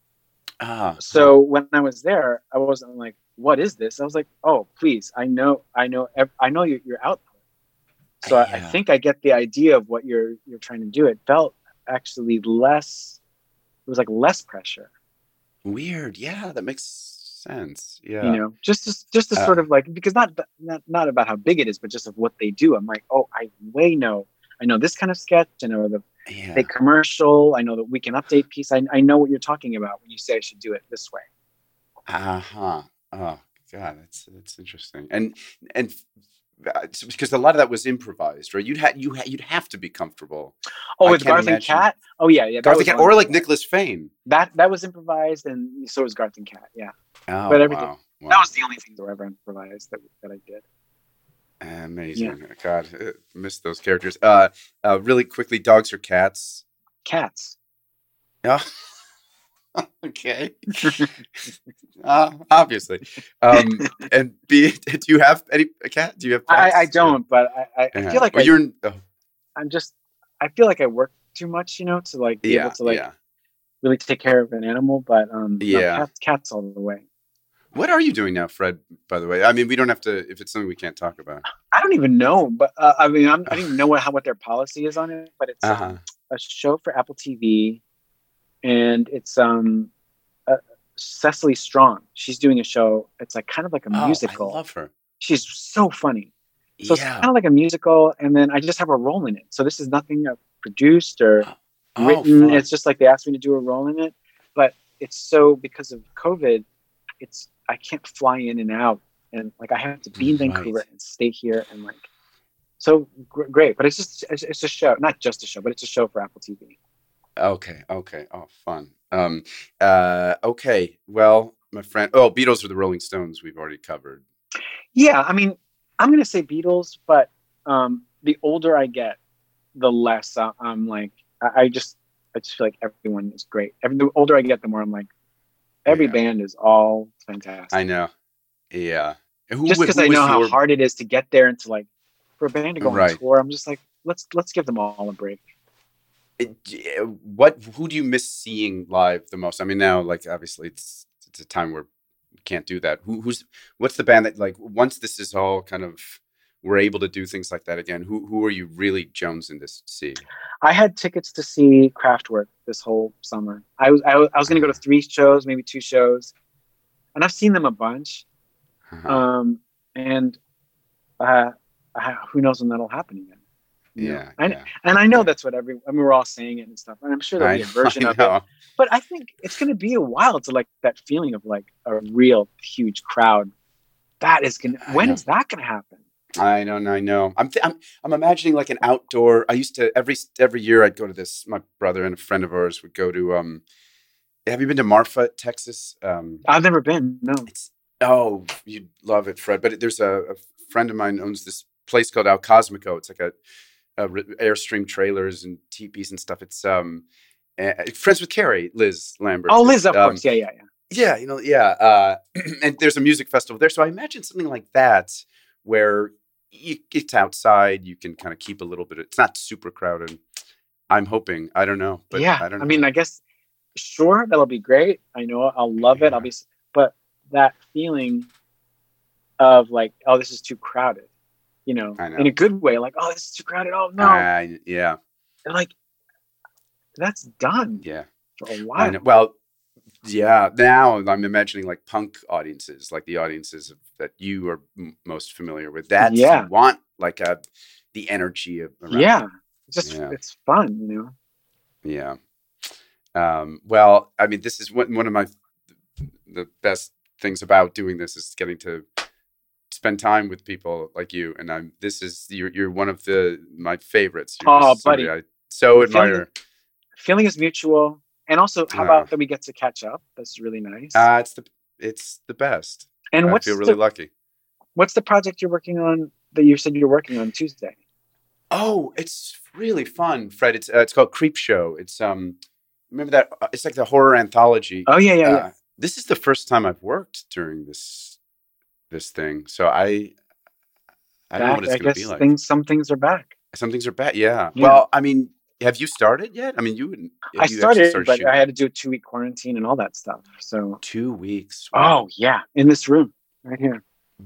Ah, So when I was there, I wasn't like, "What is this?" I was like, "Oh, please, I know, I know, ev- I know your your output." So I, I Yeah. think I get the idea of what you're you're trying to do. It felt actually less. It was like less pressure, weird. Yeah, that makes sense. Yeah. you know, just to, just to sort Uh. of like because not not not about how big it is, but just of what they do. I'm like, oh, I way know. I know this kind of sketch. I know the Yeah. big commercial. I know the weekend update piece. I I know what you're talking about when you say I should do it this way. Uh huh. Oh God, that's that's interesting. And and uh, it's because a lot of that was improvised, right? You'd had you ha- you'd have to be comfortable. Oh, I with can't Garth and imagine- Kat. Oh yeah, yeah. that Garth was and Kat, one. or like Nicholas Fane. that that was improvised, and so was Garth and Kat. Yeah, Oh, But everything- wow. Wow. that was the only thing that were ever improvised that that I did. Amazing. God, I missed those characters. Uh, uh, really quickly, dogs or cats? Cats. Yeah. Okay. uh, obviously. Um, and B, do you have any a cat? Do you have I, pets? I don't, but I, I, I Yeah. feel like well, I, you're in, oh, I'm just I feel like I work too much, you know, to like be yeah, able to like yeah. really take care of an animal. But um, no, Yeah. cats, cats all the way. What are you doing now, Fred? By the way, I mean we don't have to if it's something we can't talk about. I don't even know, but uh, I mean, I'm, I don't even know what how what their policy is on it. But it's um, Uh-huh. a show for Apple T V, and it's um, uh, Cecily Strong. She's doing a show. It's like kind of like a Oh, musical. I love her. She's so funny. So it's yeah. kind of like a musical, and then I just have a role in it. So this is nothing I've produced or Oh, written. fun. It's just like they asked me to do a role in it. But it's so because of COVID, it's I can't fly in and out, and like I have to be in Right. Vancouver and stay here, and like so gr- great. But it's just it's, it's a show, not just a show, but it's a show for Apple T V. Okay. Okay. Oh, fun. Um. Uh. Okay. Well, my friend. Oh, Beatles or the Rolling Stones. We've already covered. Yeah, I mean, I'm gonna say Beatles, but um, the older I get, the less I- I'm like I, I just I just feel like everyone is great. Every, the older I get, the more I'm like every Yeah. band is all fantastic. I know. Yeah. Who, just wa- because who I was know how your- hard it is to get there and to like for a band to go Right. on tour. I'm just like let's let's give them all a break. it- yeah, what? Who do you miss seeing live the most? I mean, now, like, obviously, it's it's a time where you can't do that. Who, who's what's the band that like once this is all kind of we're able to do things like that again? Who who are you really jonesing to see? I had tickets to see Kraftwerk this whole summer. I was I was, I was going to go to three shows, maybe two shows, and I've seen them a bunch. Uh-huh. Um, and uh, I, who knows when that'll happen again? You know? Yeah, I, yeah. And I know Yeah. that's what every. I mean, we're all saying it and stuff, and I'm sure there'll I be a version I of know. it. But I think it's going to be a while to like that feeling of like a real huge crowd. That is going. I When know. is that going to happen? I don't know. I know. I'm, th- I'm I'm imagining like an outdoor. I used to every every year I'd go to this. My brother and a friend of ours would go to. Um, have you been to Marfa, Texas? Um, I've never been. No. it's oh, you'd love it, Fred. But there's a, a friend of mine owns this place called El Cosmico. It's like a, a re- Airstream trailers and teepees and stuff. It's um, uh, friends with Carrie, Liz Lambert. Oh, Liz, of Um, course. Yeah, yeah, yeah. Yeah, you know, yeah. Uh, and there's a music festival there. So I imagine something like that where you, it's outside, you can kind of keep a little bit of, it's not super crowded. I'm hoping. I don't know. But yeah. I don't know. I mean, I guess, sure, that'll be great. I know I'll love it. Yeah. I'll be, s- but that feeling of like, oh, this is too crowded, you know, I know. in a good way. Like, oh, this is too crowded. Oh, no. I- yeah, And like, that's done yeah. for a I while. know. Well, yeah. Now I'm imagining like punk audiences, like the audiences of, that you are m- most familiar with. That's Yeah. you want like a the energy of around. Yeah. It's just, Yeah. it's fun, you know? Yeah. Um, well, I mean, this is one, one of my the best things about doing this is getting to spend time with people like you. And I'm this is you're you're one of the my favorites. You're Oh, just somebody buddy. I so The feeling admire. Feeling is mutual. And also, how Yeah. about that we get to catch up? That's really nice. Uh, it's the it's the best. and I what's feel really the, lucky. what's the project you're working on that you said you're working on Tuesday? Oh, it's really fun, Fred. It's uh, it's called Creep Show. It's um, remember that? Uh, it's like the horror anthology. Oh, yeah, yeah, yeah. Uh, this is the first time I've worked during this this thing, so I I don't know Back, what it's I going to guess be like. things, some things are back. Some things are bad. Yeah. Yeah. Well, I mean, have you started yet? I mean, you wouldn't. I you actually started, but shooting? I had to do a two week quarantine and all that stuff. So, two weeks. oh, yeah, in this room right here.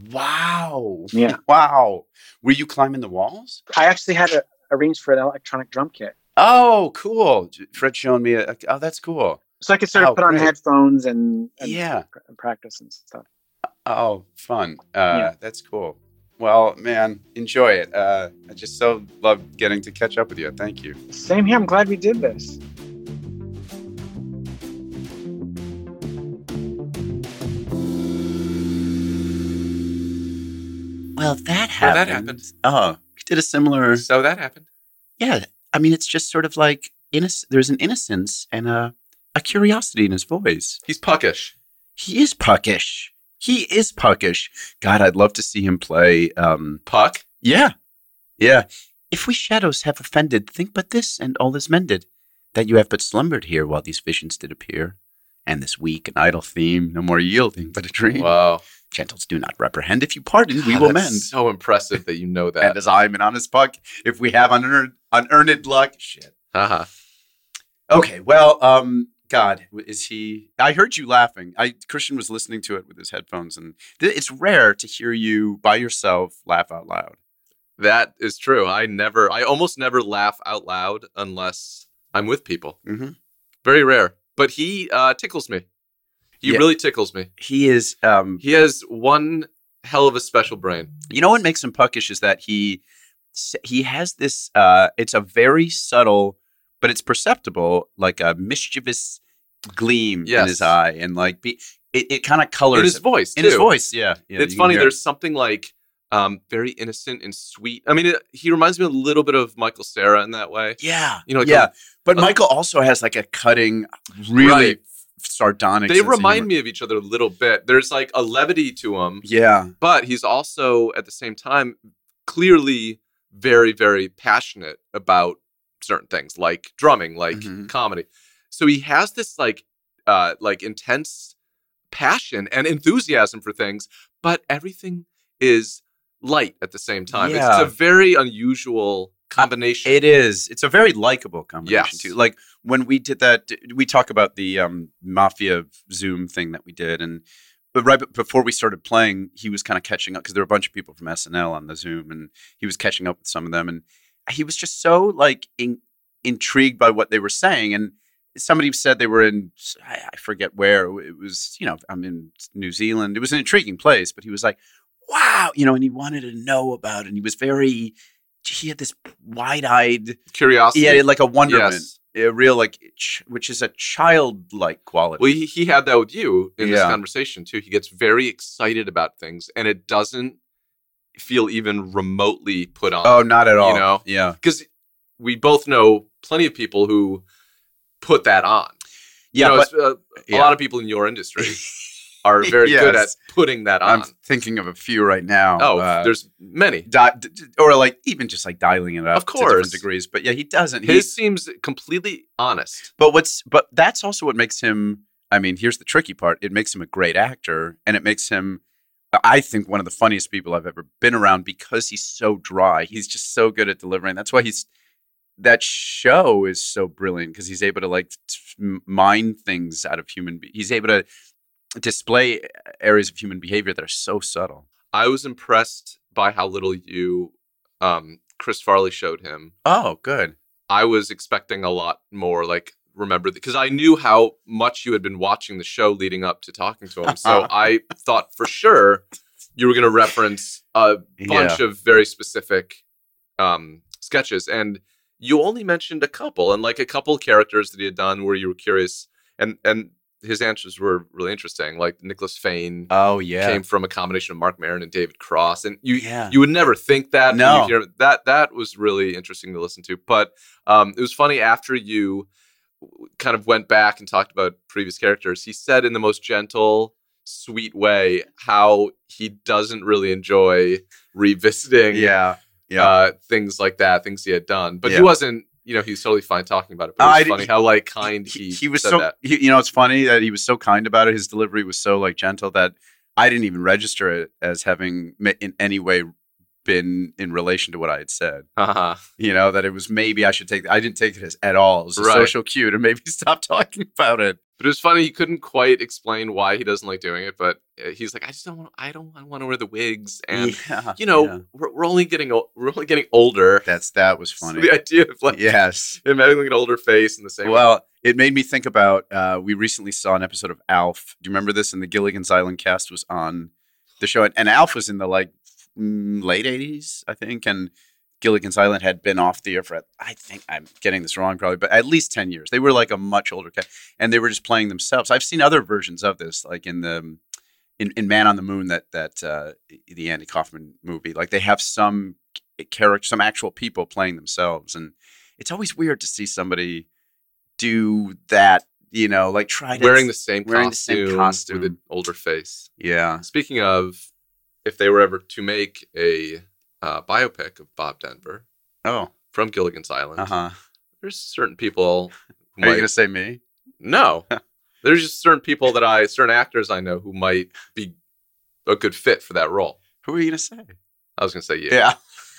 Wow. Yeah. Wow. Were you climbing the walls? I actually had to arrange for an electronic drum kit. Oh, cool. Fred showing me. A, oh, that's cool. So I could sort of Oh, put on great. headphones and, and Yeah. pr- and practice and stuff. Oh, fun. Uh, Yeah. That's cool. Well, man, enjoy it. Uh, I just so love getting to catch up with you. Thank you. Same here. I'm glad we did this. Well, that Well, happened. that happened. Oh, we did a similar. So that happened. Yeah, I mean, it's just sort of like innoc- there's an innocence and a a curiosity in his voice. He's puckish. He is puckish. He is puckish. God, I'd love to see him play. Um, Puck? yeah, yeah. If we shadows have offended, think but this, and all is mended, that you have but slumbered here while these visions did appear, and this weak and idle theme, no more yielding but a dream. Wow. Gentles, do not reprehend. If you pardon, we God, will that's mend. so impressive that you know And that. as I'm an honest puck, if we have unearned, unearned luck, shit. Haha. Okay, well, um, God, is he? I heard you laughing. I Christian was listening to it with his headphones, and th- it's rare to hear you by yourself laugh out loud. That is true. I never, I almost never laugh out loud unless I'm with people. Mm-hmm. Very rare. But he uh, tickles me. He Yeah. really tickles me. He is. Um, He has one hell of a special brain. you know what makes him puckish is that he he has this. Uh, it's a very subtle, but it's perceptible, like a mischievous gleam in Yes. his eye, and like be, it, it kind of colors In his voice, in too. his voice. Yeah, yeah It's you can funny. hear it. There's something like um, very innocent and sweet. I mean, it, he reminds me a little bit of Michael Cera in that way. Yeah, You know, like yeah. a- But a- Michael also has like a cutting, really Right. sardonic. They sense of remind humor. me of each other a little bit. There's like a levity to him, Yeah, but he's also at the same time clearly very, very passionate about certain things like drumming, like Mhm. comedy. So he has this like, uh, like intense passion and enthusiasm for things, but everything is light at the same time. It's, Yeah. it's a very unusual combination. it is. It's a very likable combination Yes. too. Like when we did that, we talk about the um, Mafia Zoom thing that we did, and but right b- before we started playing, he was kind of catching up because there were a bunch of people from S N L on the Zoom, and he was catching up with some of them, and he was just so like in, intrigued by what they were saying, and somebody said they were in, I I forget where it was. You know, I'm in New Zealand. It was an intriguing place, but he was like, "Wow," you know, and he wanted to know about it. And he was very. He had this wide-eyed Curiosity. He had like a wonderment, Yes. a real like, ch- which is a childlike quality. Well, he, he had that with you in this Yeah. conversation too. He gets very excited about things, and it doesn't feel even remotely put on. oh, not at all. You know? Yeah. Because we both know plenty of people who put that on. Yeah, you know, but- it's, uh, yeah. a lot of people in your industry are very Yes. good at putting that on. I'm thinking of a few right now. oh, Uh, there's many. di- d- d- or like even just like dialing it up Of to different course. degrees. But yeah, he doesn't. He- His seems completely honest. But what's but that's also what makes him. I mean, here's the tricky part. It makes him a great actor, and it makes him, I think, one of the funniest people I've ever been around because he's so dry. He's just so good at delivering. That's why he's that show is so brilliant because he's able to like t- mine things out of human. Be- he's able to display areas of human behavior that are so subtle. I was impressed by how little you, um, Chris Farley showed him. Oh, good. I was expecting a lot more, like, remember, because I knew how much you had been watching the show leading up to talking to him. So I thought for sure you were going to reference a bunch Yeah. of very specific um, sketches. And you only mentioned a couple, and like a couple characters that he had done where you were curious. And, and his answers were really interesting. Like Nicholas Fane Oh yeah. came from a combination of Mark Maron and David Cross. And you Yeah. you would never think that. when No. you hear that that was really interesting to listen to. But um, it was funny after you kind of went back and talked about previous characters. He said in the most gentle, sweet way how he doesn't really enjoy revisiting yeah. Yeah. uh, things like that, things he had done. But Yeah. he wasn't, you know, he was totally fine talking about it. But it I was did- funny how like kind he, he, he was said so that. he, you know it's funny that he was so kind about it. His delivery was so like gentle that I didn't even register it as having ma- in any way been in relation to what I had said. Uh-huh. You know, that it was maybe I should take I didn't take it as at all. It was a Right. social cue to maybe stop talking about it. But it was funny. He couldn't quite explain why he doesn't like doing it. But uh, he's like, I just don't want. I don't want to wear the wigs. And yeah, you know, yeah. we're, we're only getting o- we're only getting older. that's that was So funny. the idea of like Yes. him having like an older face and the same. Well, it made me think about uh, we recently saw an episode of Alf. Do you remember this? And the Gilligan's Island cast was on the show, and, and Alf was in the like mm, late eighties, I think, and Gilligan's Island had been off the air for I think I'm getting this wrong probably, but at least ten years. They were like a much older cast, and they were just playing themselves. I've seen other versions of this, like in the in, in Man on the Moon, that that uh, the Andy Kaufman movie. Like they have some character, some actual people playing themselves, and it's always weird to see somebody do that, you know, like try to wearing the same wearing the costume, same costume. with an older face. yeah. Speaking of, if they were ever to make a uh, biopic of Bob Denver Oh, from Gilligan's Island, uh huh. there's certain people. Who Are you might- gonna say me? No, there's just certain people that I, certain actors I know who might be a good fit for that role. Who are you gonna say? I was gonna say you. Yeah.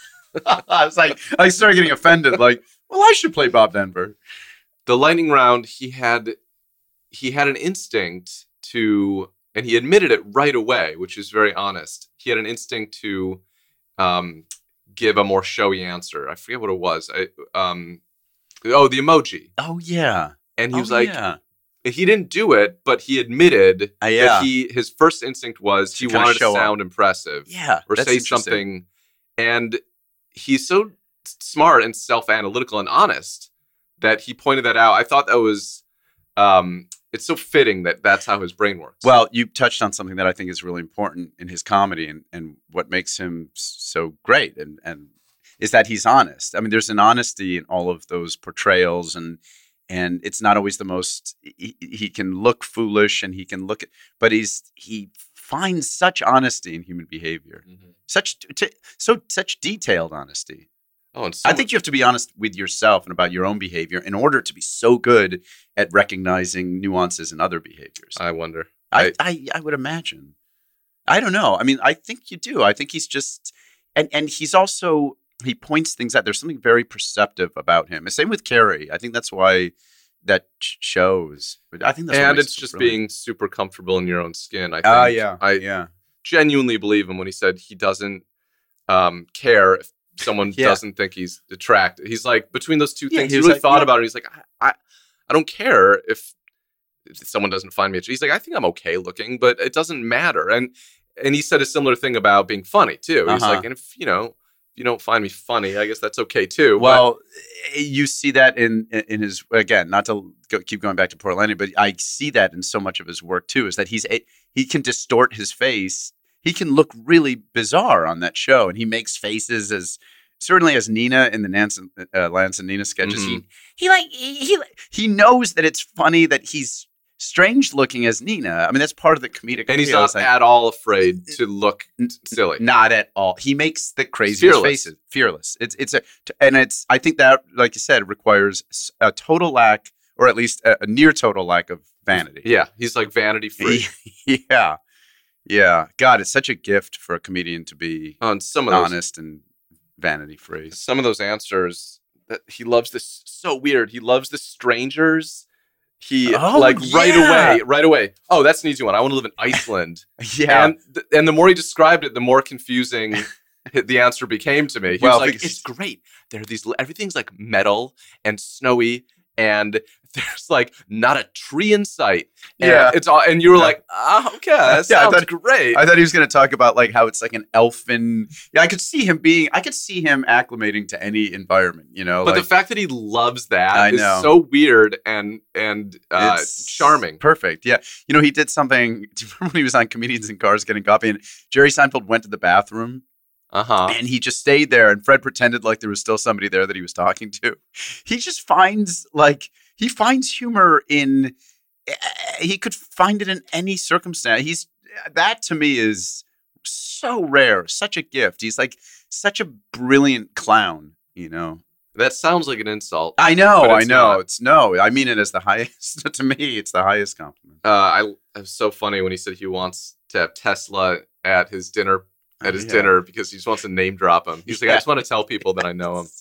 I was like, I started getting offended. Like, well, I should play Bob Denver. The lightning round, he had he had an instinct to, and he admitted it right away, which is very honest. He had an instinct to um, give a more showy answer. I forget what it was. I, um, oh, the emoji. Oh yeah. And he Oh, was like, yeah. he didn't do it, but he admitted Uh, yeah. that he his first instinct was To he kinda wanted to show up. sound impressive. Yeah, Or that's say interesting. something. And he's so smart and self-analytical and honest that he pointed that out. I thought that was, um, it's so fitting that that's how his brain works. Well, you touched on something that I think is really important in his comedy, and, and what makes him s- so great, and and is that he's honest. I mean, there's an honesty in all of those portrayals, and and it's not always the most. He, he can look foolish, and he can look, but he's he finds such honesty in human behavior, Mhm. such t- so such detailed honesty. Oh, and so I think you have to be honest with yourself and about your own behavior in order to be so good at recognizing nuances in other behaviors. I wonder. I, I, I would imagine. I don't know. I mean, I think you do. I think he's just, and and he's also he points things out. There's something very perceptive about him. And same with Carrie. I think that's why that ch- shows. But I think that's what and makes it's it just brilliant. being super comfortable in your own skin. I think. Ah, yeah, I yeah, genuinely believe him when he said he doesn't um, care if someone Yeah. doesn't think he's attractive. He's like, between those two Yeah, things, he he was really like, thought yeah. about it. He's like, I, I, I don't care if, if someone doesn't find me. He's like, I think I'm okay looking, but it doesn't matter. And and he said a similar thing about being funny too. He's Uh-huh. like, and if you know, if you don't find me funny, I guess that's okay too. Well, you see that in in his, again, not to go, keep going back to Portlandia, but I see that in so much of his work too. Is that he's a, he can distort his face. He can look really bizarre on that show, and he makes faces as certainly as Nina in the Nance, uh, Lance and Nina sketches. Mhm. He he like he, he he knows that it's funny that he's strange looking as Nina. I mean, that's part of the comedic. and he's appeal. not It's like, at all afraid to look N- silly. Not at all. He makes the craziest Fearless. faces. Fearless. It's it's a and it's. I think that, like you said, requires s- a total lack, or at least a, a near total lack of vanity. Yeah, he's like vanity free. yeah, yeah. God, it's such a gift for a comedian to be On some of those, honest and vanity free. some of those answers, that he loves this so weird. He loves the strangers. He Oh, like right yeah. away, right away. Oh, that's an easy one. I want to live in Iceland. Yeah. And th- and the more he described it, the more confusing the answer became to me. He Well, was like, because- "It's great. There are these. Everything's like metal and snowy, and there's like not a tree in sight. And Yeah. it's all. And you were Yeah. like, ah, okay, that Yeah, I sounds thought- great. I thought he was going to talk about like how it's like an elfin. Yeah, I could see him being. I could see him acclimating to any environment. You know, but like, the fact that he loves that I is know. so weird and and uh, It's charming. Perfect. Yeah. You know, he did something. Do you remember when he was on Comedians in Cars getting coffee and Jerry Seinfeld went to the bathroom Uh huh. and he just stayed there and Fred pretended like there was still somebody there that he was talking to. He just finds like, he finds humor in, eh, he could find it in any circumstance. He's, that to me is so rare, such a gift. He's like such a brilliant clown, you know? That sounds like an insult. I know, But I it's know. not. It's no, I mean it as the highest. To me, it's the highest compliment. Uh, I it was so funny when he said he wants to have Tesla at his dinner at his Yeah. dinner because he just wants to name drop him. He's like, I Yeah. just want to tell people that I know him.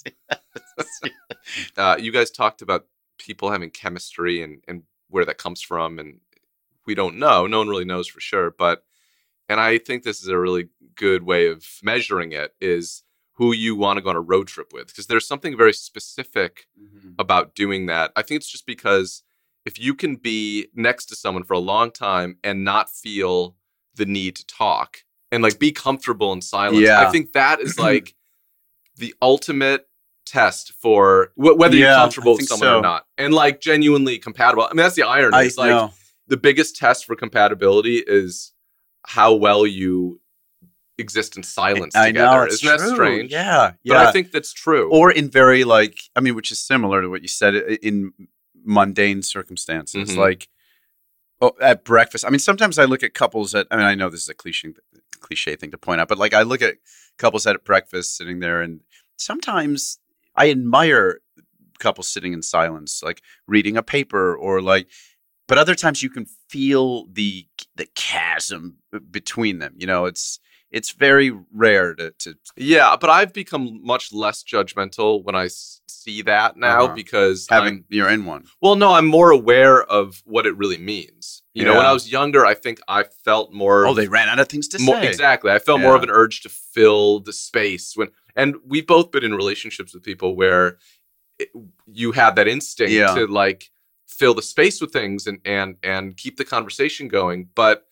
Uh, you guys talked about people having chemistry and and where that comes from, and we don't know. No one really knows for sure, but and I think this is a really good way of measuring it is who you want to go on a road trip with, because there's something very specific about doing that. I think it's just because if you can be next to someone for a long time and not feel the need to talk and like be comfortable in silence, Yeah. I think that is like the ultimate test for wh- whether Yeah, you're I comfortable with think someone so. or not, and like genuinely compatible. I mean, that's the irony. I It's like know. the biggest test for compatibility is how well you exist in silence I together. know. It's Isn't that true. strange? Yeah. But yeah. I think that's true. or in very like, I mean, which is similar to what you said i- in mundane circumstances, Mhm. like oh, at breakfast. I mean, sometimes I look at couples that, I mean, I know this is a cliche, cliche thing to point out, but like I look at couples at breakfast sitting there, and sometimes I admire couples sitting in silence, like reading a paper or like, but other times you can feel the the chasm between them. You know, it's it's very rare to, to Yeah, but I've become much less judgmental when I s- see that now Uh-huh. because having I'm, you're in one. well, no, I'm more aware of what it really means. You know, when Yeah. I was younger, I think I felt more. Oh, they ran out of things to more, say. exactly. I felt more Yeah. of an urge to fill the space when, and we've both been in relationships with people where it, you had that instinct Yeah. to like fill the space with things and and and keep the conversation going, but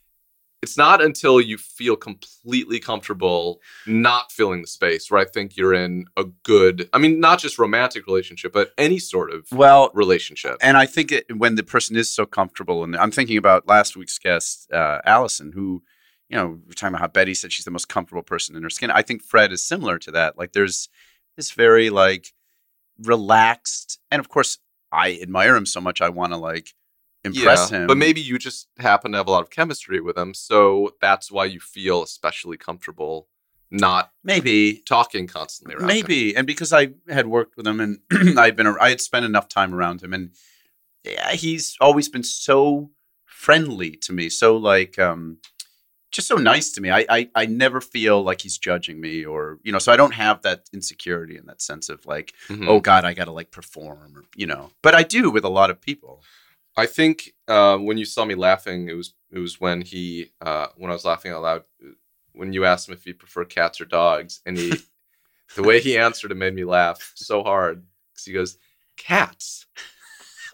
it's not until you feel completely comfortable not filling the space where I think you're in a good, I mean, not just romantic relationship, but any sort of Well, relationship. and I think it, when the person is so comfortable, and I'm thinking about last week's guest, uh, Allison, who, you know, we're talking about how Betty said she's the most comfortable person in her skin. I think Fred is similar to that. Like, there's this very like relaxed, and of course, I admire him so much. I want to like impress him. But maybe you just happen to have a lot of chemistry with him, so that's why you feel especially comfortable not maybe. talking constantly around him. Maybe, and because I had worked with him, and I'd been, I had spent enough time around him, and yeah, he's always been so friendly to me, so like, um, just so nice to me. I, I, I never feel like he's judging me, or you know, so I don't have that insecurity and that sense of like, Mhm. oh God, I got to like perform, or you know. But I do with a lot of people. I think uh, when you saw me laughing, it was it was when he uh, when I was laughing out loud when you asked him if he preferred cats or dogs, and he the way he answered it made me laugh so hard because he goes cats.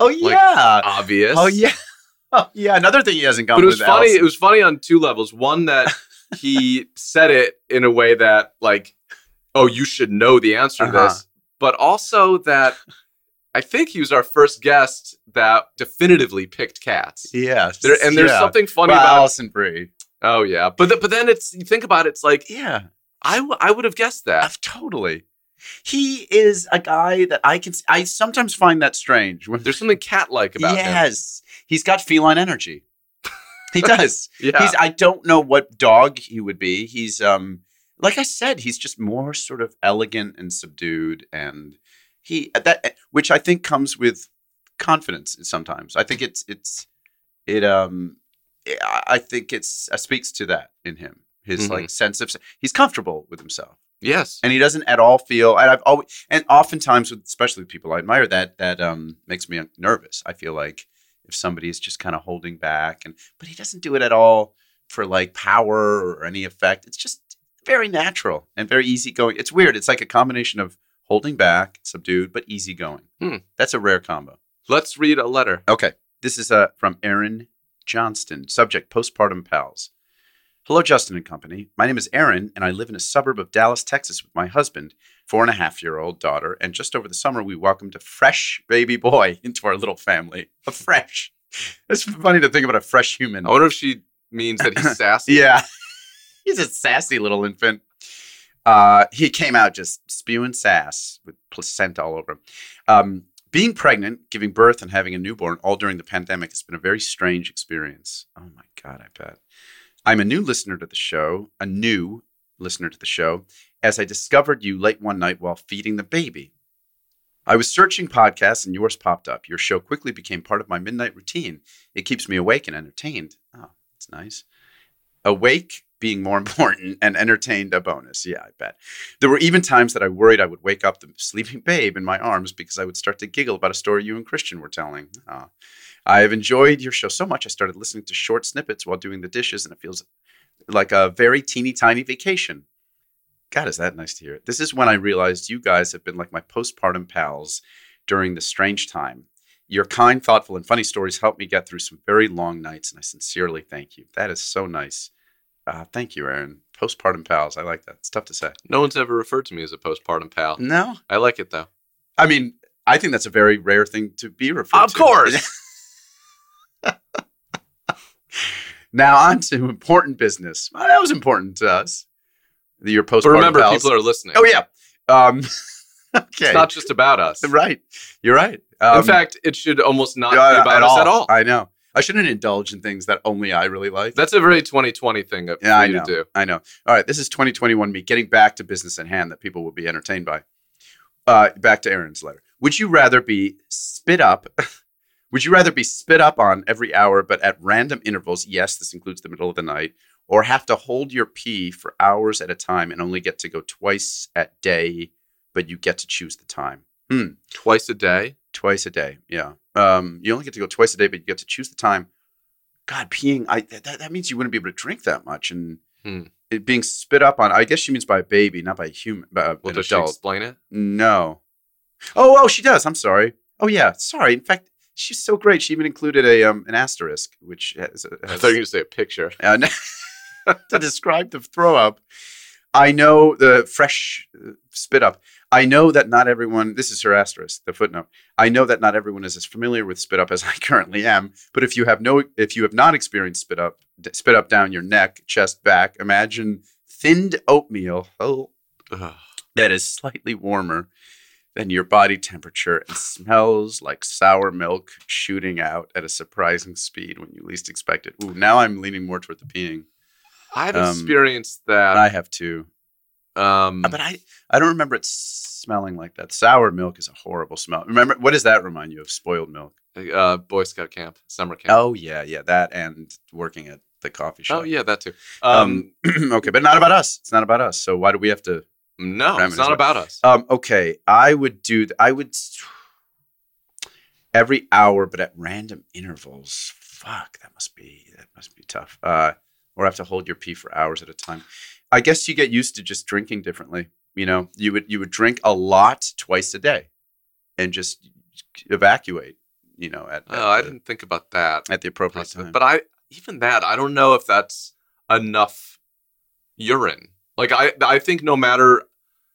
Oh yeah. Obvious. Oh yeah. Oh yeah. Another thing he hasn't gone But it was with funny. Allison. It was funny on two levels. One, that he said it in a way that, like, oh, you should know the answer to Uh-huh. this. But also that I think he was our first guest that definitively picked cats. Yes. There, and there's yeah. something funny well, about. Allison Brie. Oh yeah, but th- but then it's you think about it, it's like Yeah. I, w- I would have guessed that. Uh, totally. He is a guy that I can. I sometimes find that strange. When There's something cat-like about him. yes, he's got feline energy. He does. Yeah. He's. I don't know what dog he would be. He's um. Like I said, he's just more sort of elegant and subdued, and he that which I think comes with confidence. Sometimes I think it's it's it um. I I think it's uh, speaks to that in him. His Mhm. like sense of he's comfortable with himself. Yes. And he doesn't at all feel. And I've always, and oftentimes, with especially with people I admire, that that um makes me nervous. I feel like if somebody is just kind of holding back, and but he doesn't do it at all for like power or any effect. It's just very natural and very easygoing. It's weird. It's like a combination of holding back, subdued, but easygoing. Hmm. That's a rare combo. Let's read a letter. Okay, this is uh from Aaron Johnston. Subject: postpartum pals. Hello, Justin and company. My name is Aaron, and I live in a suburb of Dallas, Texas with my husband, four and a half year old daughter, and just over the summer, we welcomed a fresh baby boy into our little family. A fresh. It's funny to think about a fresh human. I wonder if she means that he's sassy. Yeah. He's a sassy little infant. Uh, he came out just spewing sass with placenta all over him. Um, being pregnant, giving birth, and having a newborn all during the pandemic has been a very strange experience. Oh, my God, I bet. I'm a new listener to the show, a new listener to the show, as I discovered you late one night while feeding the baby. I was searching podcasts and yours popped up. Your show quickly became part of my midnight routine. It keeps me awake and entertained. Oh, that's nice. Awake being more important and entertained a bonus. Yeah, I bet. There were even times that I worried I would wake up the sleeping babe in my arms because I would start to giggle about a story you and Christian were telling. Oh. I have enjoyed your show so much I started listening to short snippets while doing the dishes, and it feels like a very teeny tiny vacation. God, is that nice to hear. This is when I realized you guys have been like my postpartum pals during this strange time. Your kind, thoughtful, and funny stories helped me get through some very long nights, and I sincerely thank you. That is so nice. Uh, thank you, Aaron. Postpartum pals. I like that. It's tough to say. No one's ever referred to me as a postpartum pal. No? I like it, though. I mean, I think that's a very rare thing to be referred Of to. course. Now on to important business. Well, that was important to us. Your postpartum But remember, pals. people are listening. Oh, yeah. Um, okay. It's not just about us. Right. You're right. Um, In fact, it should almost not uh, be about us at all. I know. I shouldn't indulge in things that only I really like. That's a very twenty twenty thing for Yeah, I you know. to do. I know. All right. This is twenty twenty-one me getting back to business at hand that people will be entertained by. Uh, back to Aaron's letter. Would you rather be spit up? Would you rather be spit up on every hour, but at random intervals? Yes, this includes the middle of the night. Or have to hold your pee for hours at a time and only get to go twice a day, but you get to choose the time. Hmm. Twice a day? Twice a day. Yeah. Um, you only get to go twice a day, but you get to choose the time. God, peeing, I that, that means you wouldn't be able to drink that much. And Hmm. it being spit up on, I guess she means by a baby, not by a human, by a- Well, an does she adult. explain it? No. Oh, oh, she does. I'm sorry. Oh, yeah. Sorry. In fact, she's so great. She even included a um an asterisk, which has, I has thought you were going to say a picture. uh, to describe the throw up. I know the fresh uh, spit up. I know that not everyone, this is her asterisk, the footnote. I know that not everyone is as familiar with spit up as I currently am, but if you have no, if you have not experienced spit up, d- spit up down your neck, chest, back, imagine thinned oatmeal oh, Ugh. that is slightly warmer than your body temperature and smells like sour milk shooting out at a surprising speed when you least expect it. Ooh, now I'm leaning more toward the peeing. I've Um, experienced that. I have too. um, But I, I don't remember it smelling like that. Sour milk is a horrible smell. Remember, what does that remind you of? Spoiled milk. uh, Boy Scout camp, summer camp. Oh, yeah, yeah. That and working at the coffee shop. Oh, yeah, that too. Um, Um, okay, but not about us. It's not about us. So why do we have to? no, Ramen it's is not what- about us. Um, okay, I would do. th- I would s- every hour, but at random intervals. Fuck, that must be that must be tough. Uh, or have to hold your pee for hours at a time. I guess you get used to just drinking differently. You know, you would you would drink a lot twice a day, and just evacuate. you know, at, Oh, at, I the, didn't think about that. at the appropriate time. But I even that I don't know if that's enough urine. Like I I think no matter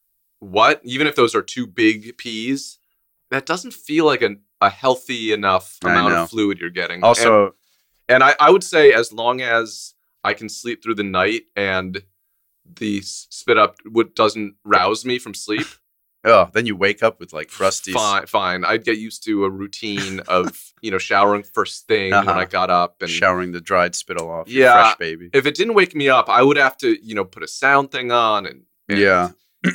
what, even if those are two big pees, that doesn't feel like an, a healthy enough I amount know. of fluid you're getting. Also, and, and I, I would say as long as I can sleep through the night and the s- spit up would doesn't rouse me from sleep, oh, then you wake up with like crusty. fine, fine. I'd get used to a routine of, you know, showering first thing Uh-huh. when I got up and showering the dried spittle off your Yeah. fresh baby. if it didn't wake me up, I would have to, you know, put a sound thing on and, and Yeah.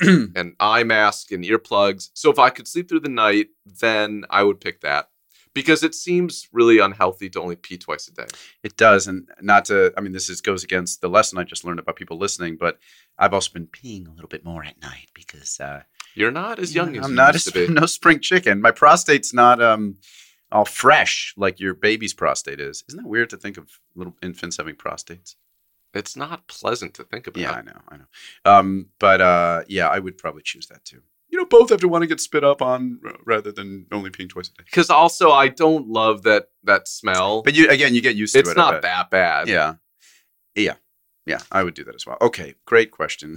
an eye mask and earplugs. So if I could sleep through the night, then I would pick that because it seems really unhealthy to only pee twice a day. It does, and not to. I mean, this is goes against the lesson I just learned about people listening. But I've also been peeing a little bit more at night because uh, You're not as young as I'm you not used a, to be. no spring chicken. My prostate's not um all fresh like your baby's prostate is. Isn't that weird to think of little infants having prostates? It's not pleasant to think about. Yeah, I know, I know. Um, but uh, yeah, I would probably choose that too. You know, both have to want to get spit up on uh, rather than only peeing twice a day. Because also I don't love that that smell. But you again, you get used to it's it. I not bet. that bad. Yeah. Yeah. Yeah. I would do that as well. Okay. Great question.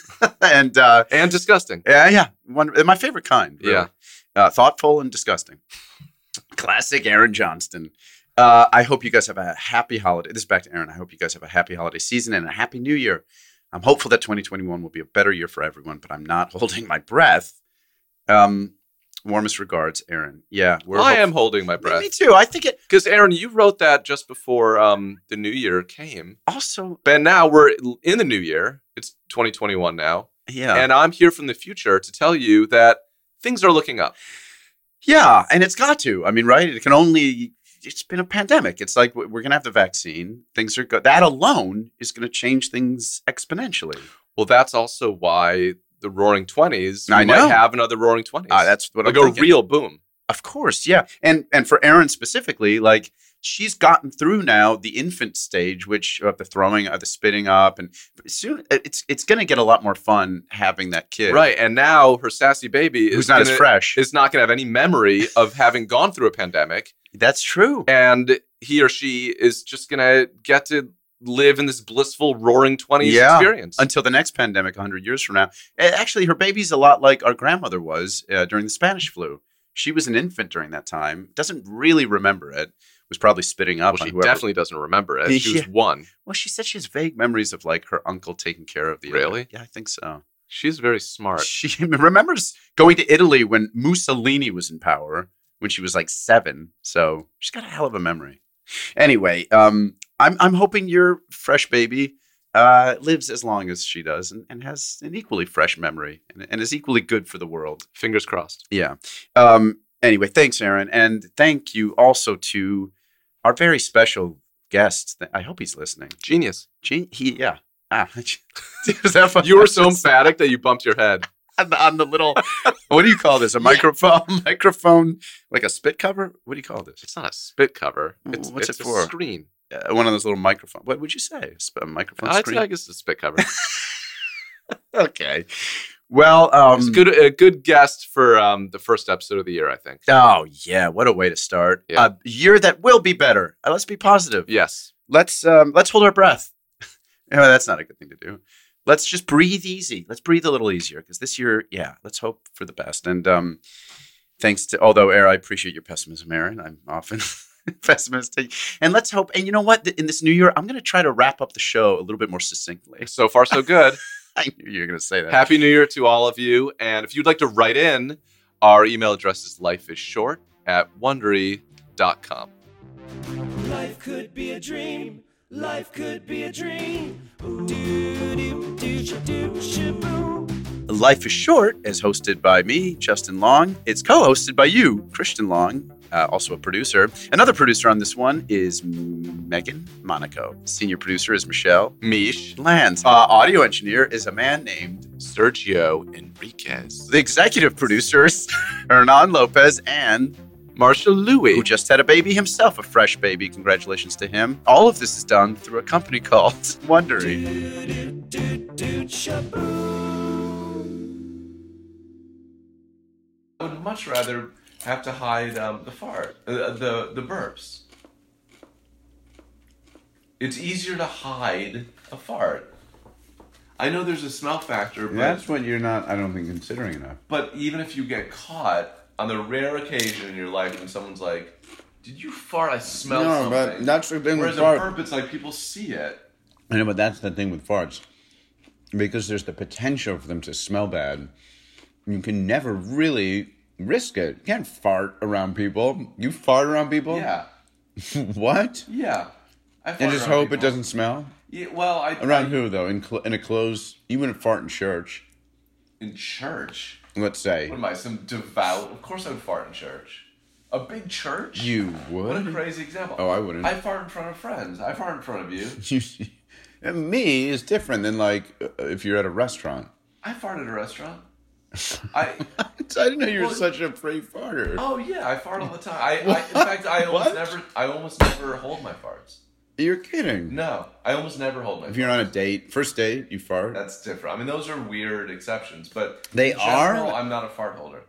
and uh, And disgusting. yeah, yeah. One, my favorite kind. Really. Yeah. Uh, thoughtful and disgusting. Classic Aaron Johnston. Uh, I hope you guys have a happy holiday. This is back to Aaron. I hope you guys have a happy holiday season and a happy new year. I'm hopeful that twenty twenty-one will be a better year for everyone, but I'm not holding my breath. Um, warmest regards, Aaron. Yeah. We're Well, I hope- am holding my breath. Me too. I think it Because Aaron, you wrote that just before um, the new year came. also, But now we're in the new year. It's twenty twenty-one now. yeah. And I'm here from the future to tell you that things are looking up. Yeah, and it's got to. I mean, right? It can only. It's been a pandemic. It's like we're going to have the vaccine. Things are good. That alone is going to change things exponentially. Well, that's also why the Roaring Twenties. I we know. might have another Roaring Twenties. Uh, that's what like I'm a thinking. real boom. Of course, yeah. And and for Erin specifically, like she's gotten through now the infant stage, which of the throwing, of the spitting up, and soon it's it's going to get a lot more fun having that kid, Right, and now her sassy baby is Who's not gonna, as fresh. is not going to have any memory of having gone through a pandemic, That's true. and he or she is just going to get to live in this blissful Roaring Twenties Yeah. experience. Until the next pandemic, one hundred years from now. Eh, Actually, her baby's a lot like our grandmother was uh, during the Spanish flu. She was an infant during that time. Doesn't really remember it. Was probably spitting up well, on she whoever. definitely doesn't remember it. She was Yeah. one. Well, she said she has vague memories of like her uncle taking care of the. Really? Other. Yeah, I think so. She's very smart. She remembers going to Italy when Mussolini was in power when she was like seven. So she's got a hell of a memory. Anyway, um, I'm I'm hoping your fresh baby uh, lives as long as she does and, and has an equally fresh memory and, and is equally good for the world. Fingers crossed. Yeah. Um, anyway, thanks, Aaron. And thank you also to our very special guest. I hope he's listening. Genius. Gene, he, yeah. Ah, was that fun? You were so emphatic that you bumped your head. on the, on the little, what do you call this? A microphone? Microphone? Like a spit cover? What do you call this? It's not a spit cover. It's, What's it's it a for? screen. Uh, one of those little microphones. What would you say? A sp- a microphone I'd screen? say I guess it's a spit cover. Okay. Well, um, It's a good, a good guest for um, the first episode of the year, I think. oh yeah, what a way to start. Yeah. A year that will be better. Uh, let's be positive. Yes. Let's um, let's hold our breath. No, that's not a good thing to do. Let's just breathe easy. Let's breathe a little easier because this year, yeah, let's hope for the best. And um, thanks to, although, Aaron, I appreciate your pessimism, Aaron. I'm often pessimistic. And let's hope, and you know what? In this new year, I'm going to try to wrap up the show a little bit more succinctly. So far, so good. I knew you were going to say that. Happy New Year to all of you. And if you'd like to write in, our email address is lifeisshort at wondery dot com. Life could be a dream. Life could be a dream. Ooh, doo, doo, doo, doo, shaboo. Life is Short is hosted by me, Justin Long. It's co-hosted by you, Christian Long, uh, also a producer. Another producer on this one is Megan Monaco. Senior producer is Michelle Mish, Lands. Uh, audio engineer is a man named. Sergio Enriquez, The executive producers, Hernan Lopez and Marshall Louis. who just had a baby himself, a fresh baby. Congratulations to him. All of this is done through a company called Wondery. Doo, doo, doo, doo, shaboo. I would much rather have to hide um, the fart, uh, the the burps. It's easier to hide a fart. I know there's a smell factor, but That's what you're not, I don't think, considering enough. but even if you get caught on the rare occasion in your life when someone's like, "Did you fart? I smell No, something." but that's the thing Whereas with fart. a burp, it's like people see it. I know, but that's the thing with farts. Because there's the potential for them to smell bad. You can never really risk it. You can't fart around people. You fart around people? Yeah, What? yeah. I fart And just around hope people. it doesn't smell? Yeah, well, I Around I, who, though? In, cl- in a closed... You wouldn't fart in church, in church. let's say. What am I, some devout? Of course I would fart in church. A big church? You What a would? crazy example. Oh, I wouldn't. I fart in front of friends. I fart in front of you. And me is different than, like, uh, if you're at a restaurant. I fart at a restaurant. I I didn't know you were Well- such a brave farter. oh yeah, I fart all the time. I, I in fact I almost What? never I almost never hold my farts. You're kidding. No, I almost never hold my. If you're on a date, first date, you fart. That's different. I mean, those are weird exceptions, but They in general, are? I'm not a fart holder.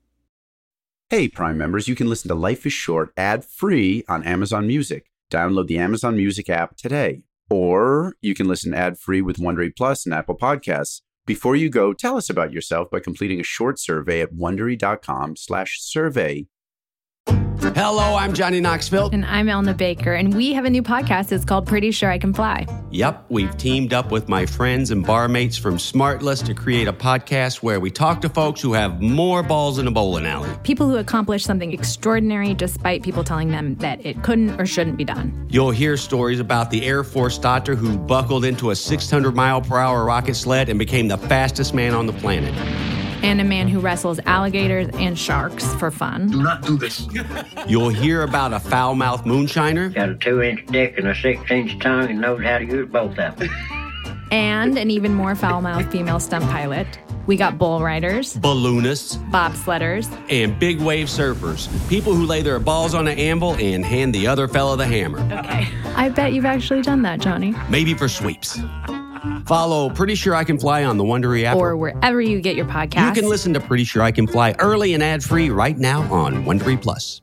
Hey, Prime members, you can listen to Life is Short ad-free on Amazon Music. Download the Amazon Music app today. Or you can listen ad-free with Wondery Plus and Apple Podcasts. Before you go, tell us about yourself by completing a short survey at Wondery.com slash survey. Hello, I'm Johnny Knoxville. And I'm Elna Baker, and we have a new podcast. It's called Pretty Sure I Can Fly. Yep, we've teamed up with my friends and barmates from Smartless to create a podcast where we talk to folks who have more balls in a bowling alley. People who accomplish something extraordinary despite people telling them that it couldn't or shouldn't be done. You'll hear stories about the Air Force doctor who buckled into a six hundred mile per hour rocket sled and became the fastest man on the planet. And a man who wrestles alligators and sharks for fun. Do not do this. You'll hear about a foul-mouthed moonshiner Got a two-inch dick and a six-inch tongue and knows how to use both of them. And an even more foul-mouthed female stunt pilot. We got bull riders, balloonists, bobsledders, and big wave surfers. People who lay their balls on an anvil and hand the other fella the hammer. Okay. I bet you've actually done that, Johnny. Maybe for sweeps. Follow Pretty Sure I Can Fly on the Wondery app. Or wherever you get your podcasts. You can listen to Pretty Sure I Can Fly early and ad-free right now on Wondery Plus.